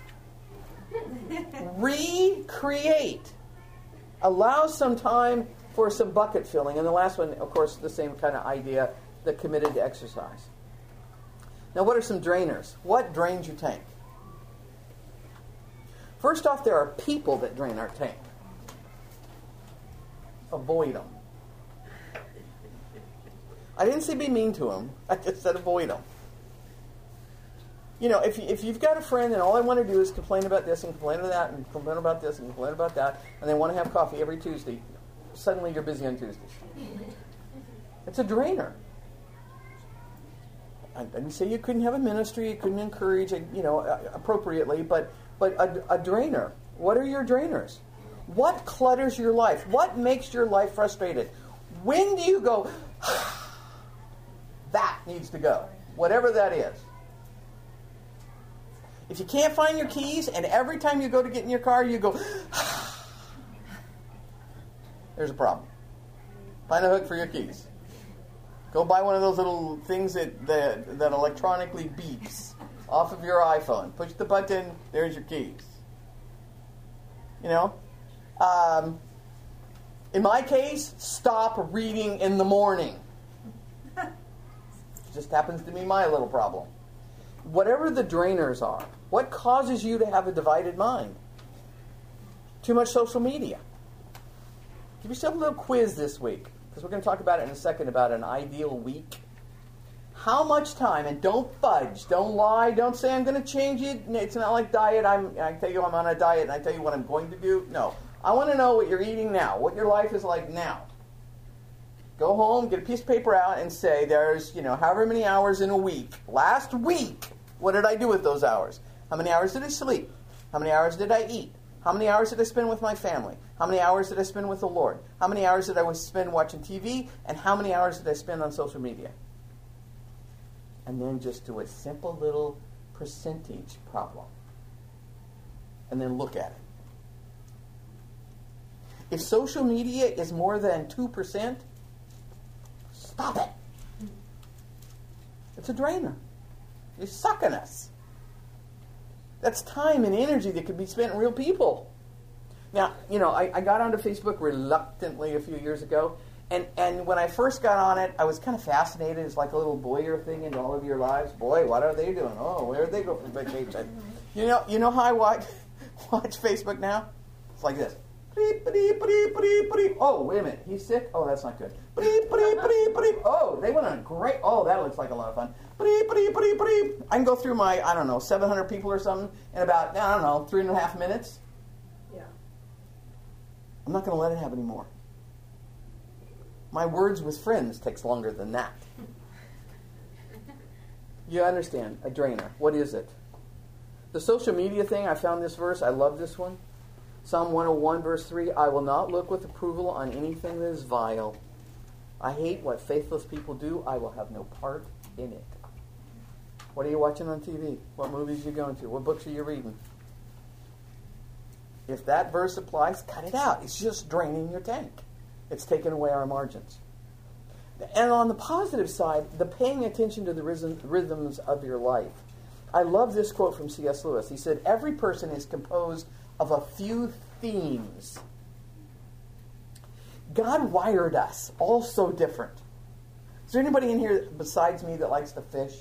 Recreate. Allow some time for some bucket filling. And the last one, of course, the same kind of idea, the committed to exercise. Now, what are some drainers? What drains your tank? First off, there are people that drain our tank. Avoid them. I didn't say be mean to them. I just said avoid them. If you've got a friend and all they want to do is complain about this and complain about that and complain about this and complain about that, and they want to have coffee every Tuesday, suddenly you're busy on Tuesdays. It's a drainer. I didn't say you couldn't have a ministry, you couldn't encourage, appropriately, but a drainer. What are your drainers? What clutters your life? What makes your life frustrated? When do you go, that needs to go, whatever that is? If you can't find your keys, and every time you go to get in your car, you go, there's a problem. Find a hook for your keys. Go buy one of those little things that electronically beeps off of your iPhone. Push the button, there's your keys. In my case, stop reading in the morning. It just happens to be my little problem. Whatever the drainers are, what causes you to have a divided mind? Too much social media. Give yourself a little quiz this week, because we're going to talk about it in a second, about an ideal week. How much time, and don't fudge, don't lie, don't say I'm going to change it. It's not like diet. I tell you I'm on a diet, and I tell you what I'm going to do. No. I want to know what you're eating now, what your life is like now. Go home, get a piece of paper out, and say there's, however many hours in a week. Last week, what did I do with those hours? How many hours did I sleep? How many hours did I eat? How many hours did I spend with my family? How many hours did I spend with the Lord? How many hours did I spend watching TV? And how many hours did I spend on social media? And then just do a simple little percentage problem. And then look at it. If social media is more than 2%, stop it. It's a drainer. You're sucking us. That's time and energy that could be spent in real people. Now, I got onto Facebook reluctantly a few years ago, and when I first got on it, I was kind of fascinated. It's like a little voyeur thing into all of your lives. Boy, what are they doing? Oh, where did they go for vacation? You know how I watch Facebook now? It's like this. Oh, wait a minute. He's sick? Oh, that's not good. Oh, they went on great. Oh, that looks like a lot of fun. I can go through my, 700 people or something in about, 3.5 minutes. Yeah. I'm not going to let it have any more. My words with friends takes longer than that. You understand, a drainer. What is it? The social media thing, I found this verse. I love this one. Psalm 101, verse 3, I will not look with approval on anything that is vile. I hate what faithless people do. I will have no part in it. What are you watching on TV? What movies are you going to? What books are you reading? If that verse applies, cut it out. It's just draining your tank. It's taking away our margins. And on the positive side, the paying attention to the rhythms of your life. I love this quote from C.S. Lewis. He said, every person is composed of a few themes. God wired us all so different. Is there anybody in here besides me that likes to fish?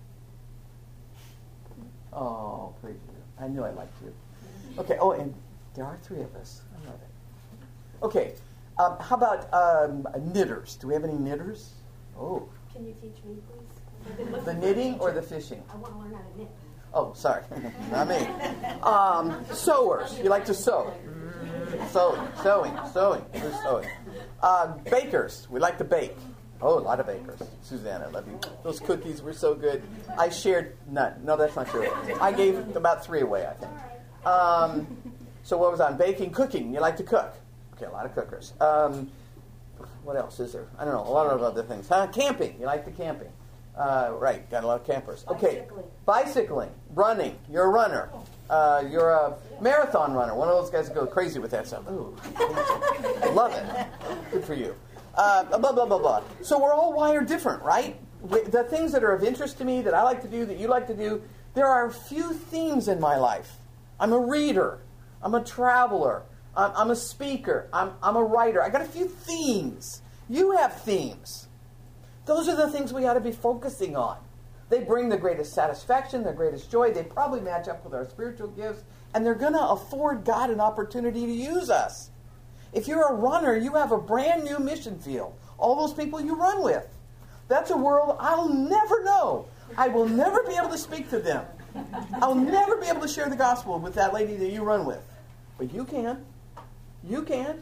Oh, praise you. I knew I liked you. Okay, and there are 3 of us. I love it. Okay, how about knitters? Do we have any knitters? Oh. Can you teach me, please? The knitting or the fishing? I want to learn how to knit. Oh, sorry. Not me. Sewers. You like to sew. Sewing. Who's sewing? Bakers. We like to bake. Oh, a lot of bakers. Suzanne, I love you. Those cookies were so good. I shared none. No, that's not true. I gave about 3 away, I think. So what was on? Baking, cooking. You like to cook. Okay, a lot of cookers. What else is there? I don't know. A lot of other things. Camping. You like the camping. Right, got a lot of campers. Okay, bicycling, running. You're a runner. You're a marathon runner. One of those guys that go crazy with that stuff. Ooh, love it. Good for you. Blah, blah, blah, blah. So we're all wired different, right? The things that are of interest to me, that I like to do, that you like to do, there are a few themes in my life. I'm a reader. I'm a traveler. I'm a speaker. I'm a writer. I got a few themes. You have themes. Those are the things we ought to be focusing on. They bring the greatest satisfaction, the greatest joy. They probably match up with our spiritual gifts, and they're going to afford God an opportunity to use us. If you're a runner, you have a brand new mission field. All those people you run with. That's a world I'll never know. I will never be able to speak to them. I'll never be able to share the gospel with that lady that you run with. But you can. You can.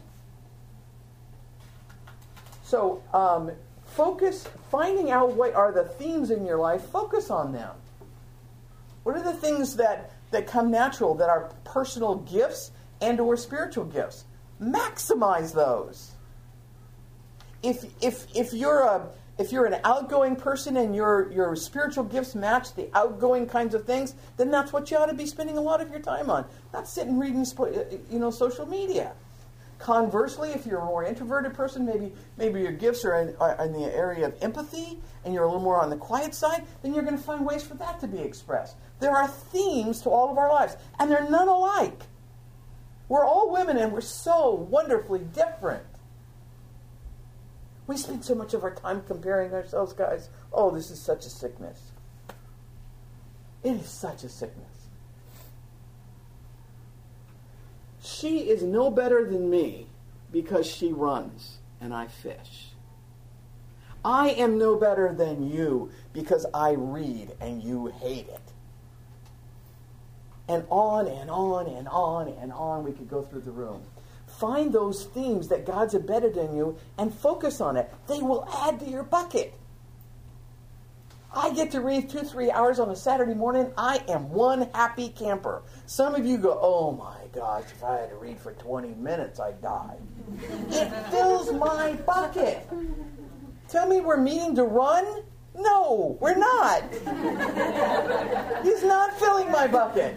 So, finding out what are the themes in your life, focus on them. What are the things that come natural, that are personal gifts and or spiritual gifts? Maximize those. If you're an outgoing person and your spiritual gifts match the outgoing kinds of things, then that's what you ought to be spending a lot of your time on. Not sitting reading social media. Conversely, if you're a more introverted person, maybe your gifts are in the area of empathy, and you're a little more on the quiet side, then you're going to find ways for that to be expressed. There are themes to all of our lives, and they're none alike. We're all women, and we're so wonderfully different. We spend so much of our time comparing ourselves, guys. Oh, this is such a sickness. It is such a sickness. She is no better than me because she runs and I fish. I am no better than you because I read and you hate it. And on and on and on and on we could go through the room. Find those themes that God's embedded in you and focus on it. They will add to your bucket. I get to read 2-3 hours on a Saturday morning. I am one happy camper. Some of you go, oh my gosh, if I had to read for 20 minutes, I'd die. It fills my bucket. Tell me we're meeting to run? No, we're not. He's not filling my bucket.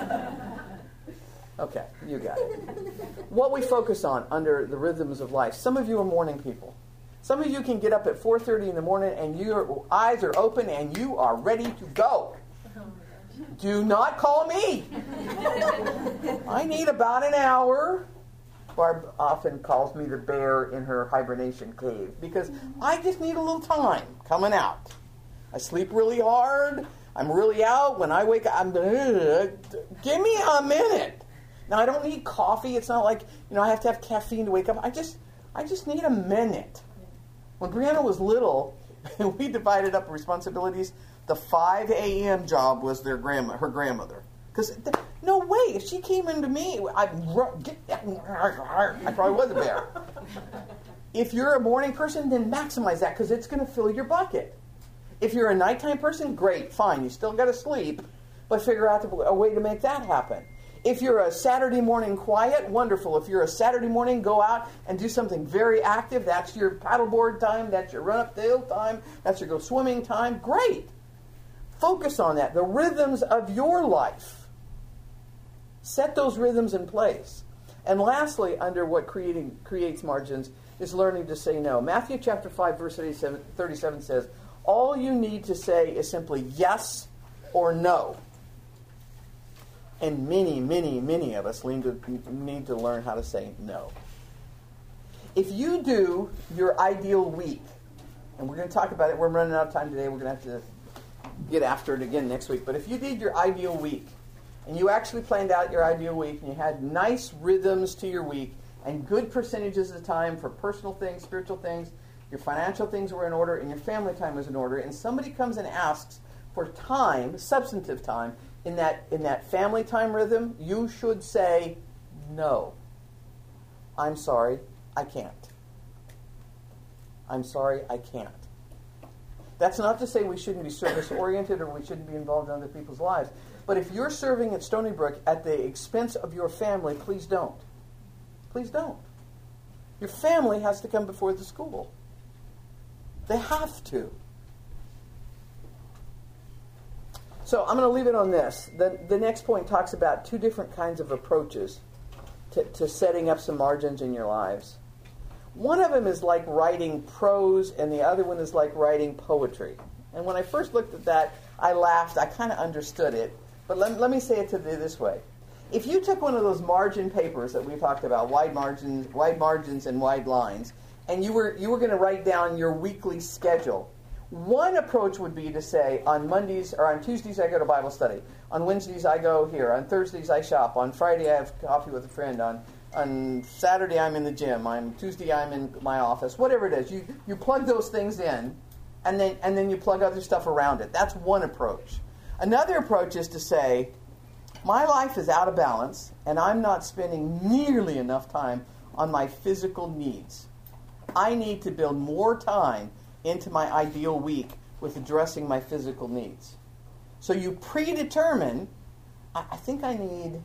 Okay, you got it. What we focus on under the rhythms of life. Some of you are morning people. Some of you can get up at 4:30 in the morning and your eyes are open and you are ready to go. Do not call me. I need about an hour. Barb often calls me the bear in her hibernation cave because I just need a little time coming out. I sleep really hard. I'm really out. When I wake up, give me a minute. Now, I don't need coffee. It's not like, I have to have caffeine to wake up. I just need a minute. When Brianna was little, we divided up responsibilities. The 5 a.m. job was her grandmother. Because no way, if she came into me, I probably was a bear. If you're a morning person, then maximize that because it's going to fill your bucket. If you're a nighttime person, great, fine. You still got to sleep, but figure out a way to make that happen. If you're a Saturday morning quiet, wonderful. If you're a Saturday morning, go out and do something very active. That's your paddleboard time. That's your run up the hill time. That's your go swimming time. Great. Focus on that. The rhythms of your life. Set those rhythms in place. And lastly, under what creates margins is learning to say no. Matthew chapter 5, verse 37 says, all you need to say is simply yes or no. And many, many, many of us need to learn how to say no. If you do your ideal week, and we're going to talk about it, we're running out of time today, we're going to have to get after it again next week, but if you did your ideal week, and you actually planned out your ideal week, and you had nice rhythms to your week, and good percentages of time for personal things, spiritual things, your financial things were in order, and your family time was in order, and somebody comes and asks for time, substantive time, in that family time rhythm, you should say, no. I'm sorry, I can't. I'm sorry, I can't. That's not to say we shouldn't be service-oriented or we shouldn't be involved in other people's lives. But if you're serving at Stony Brook at the expense of your family, please don't. Please don't. Your family has to come before the school. They have to. So I'm going to leave it on this. The next point talks about two different kinds of approaches to setting up some margins in your lives. One of them is like writing prose, and the other one is like writing poetry. And when I first looked at that, I laughed. I kind of understood it. But let me say it to you this way. If you took one of those margin papers that we talked about, wide margins and wide lines, and you were going to write down your weekly schedule, one approach would be to say, on Mondays or on Tuesdays I go to Bible study. On Wednesdays I go here. On Thursdays I shop. On Friday I have coffee with a friend. On Saturday I'm in the gym. On Tuesday I'm in my office. Whatever it is, you plug those things in, and then you plug other stuff around it. That's one approach. Another approach is to say, my life is out of balance, and I'm not spending nearly enough time on my physical needs. I need to build more time into my ideal week with addressing my physical needs. So you predetermine, I think I need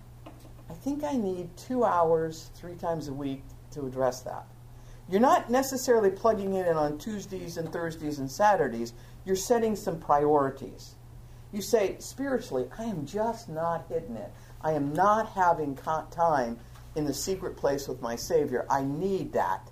2 hours 3 times a week to address that. You're not necessarily plugging it in on Tuesdays and Thursdays and Saturdays. You're setting some priorities. You say, spiritually, I am just not hitting it. I am not having time in the secret place with my Savior. I need that.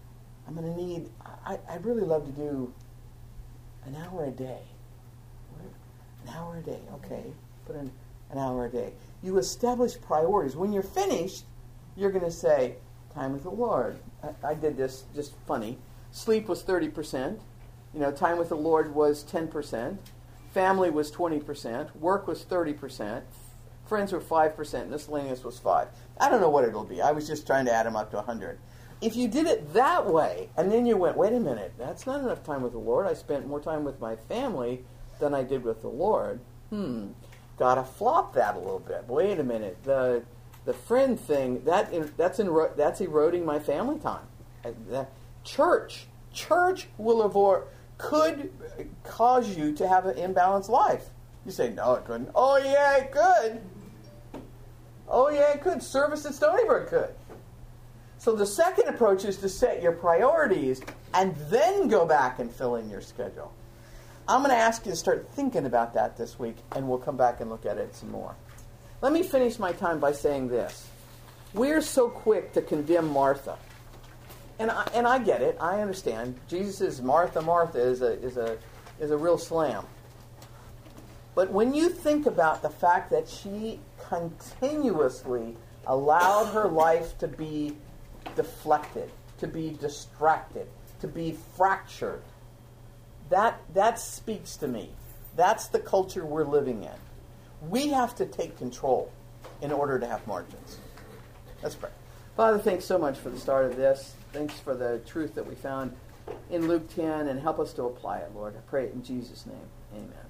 I'd really love to do an hour a day. An hour a day, okay. Put in an hour a day. You establish priorities. When you're finished, you're going to say, time with the Lord. I did this just funny. Sleep was 30%. Time with the Lord was 10%. Family was 20%. Work was 30%. Friends were 5%. Miscellaneous was 5%. I don't know what it'll be. I was just trying to add them up to 100. If you did it that way, and then you went, wait a minute, that's not enough time with the Lord. I spent more time with my family than I did with the Lord. Gotta flop that a little bit. Wait a minute, the friend thing, that's eroding my family time. Church could cause you to have an imbalanced life. You say, no, it couldn't. Oh, yeah, it could. Oh, yeah, it could. Service at Stony Brook could. So the second approach is to set your priorities and then go back and fill in your schedule. I'm going to ask you to start thinking about that this week, and we'll come back and look at it some more. Let me finish my time by saying this. We're so quick to condemn Martha. And I get it. I understand. Jesus' Martha, Martha is a real slam. But when you think about the fact that she continuously allowed her life to be deflected, to be distracted, to be fractured, that speaks to me. That's the culture we're living in. We have to take control in order to have margins. Let's pray. Father, thanks so much for the start of this. Thanks for the truth that we found in Luke 10, and help us to apply it, Lord. I pray it in Jesus' name. Amen.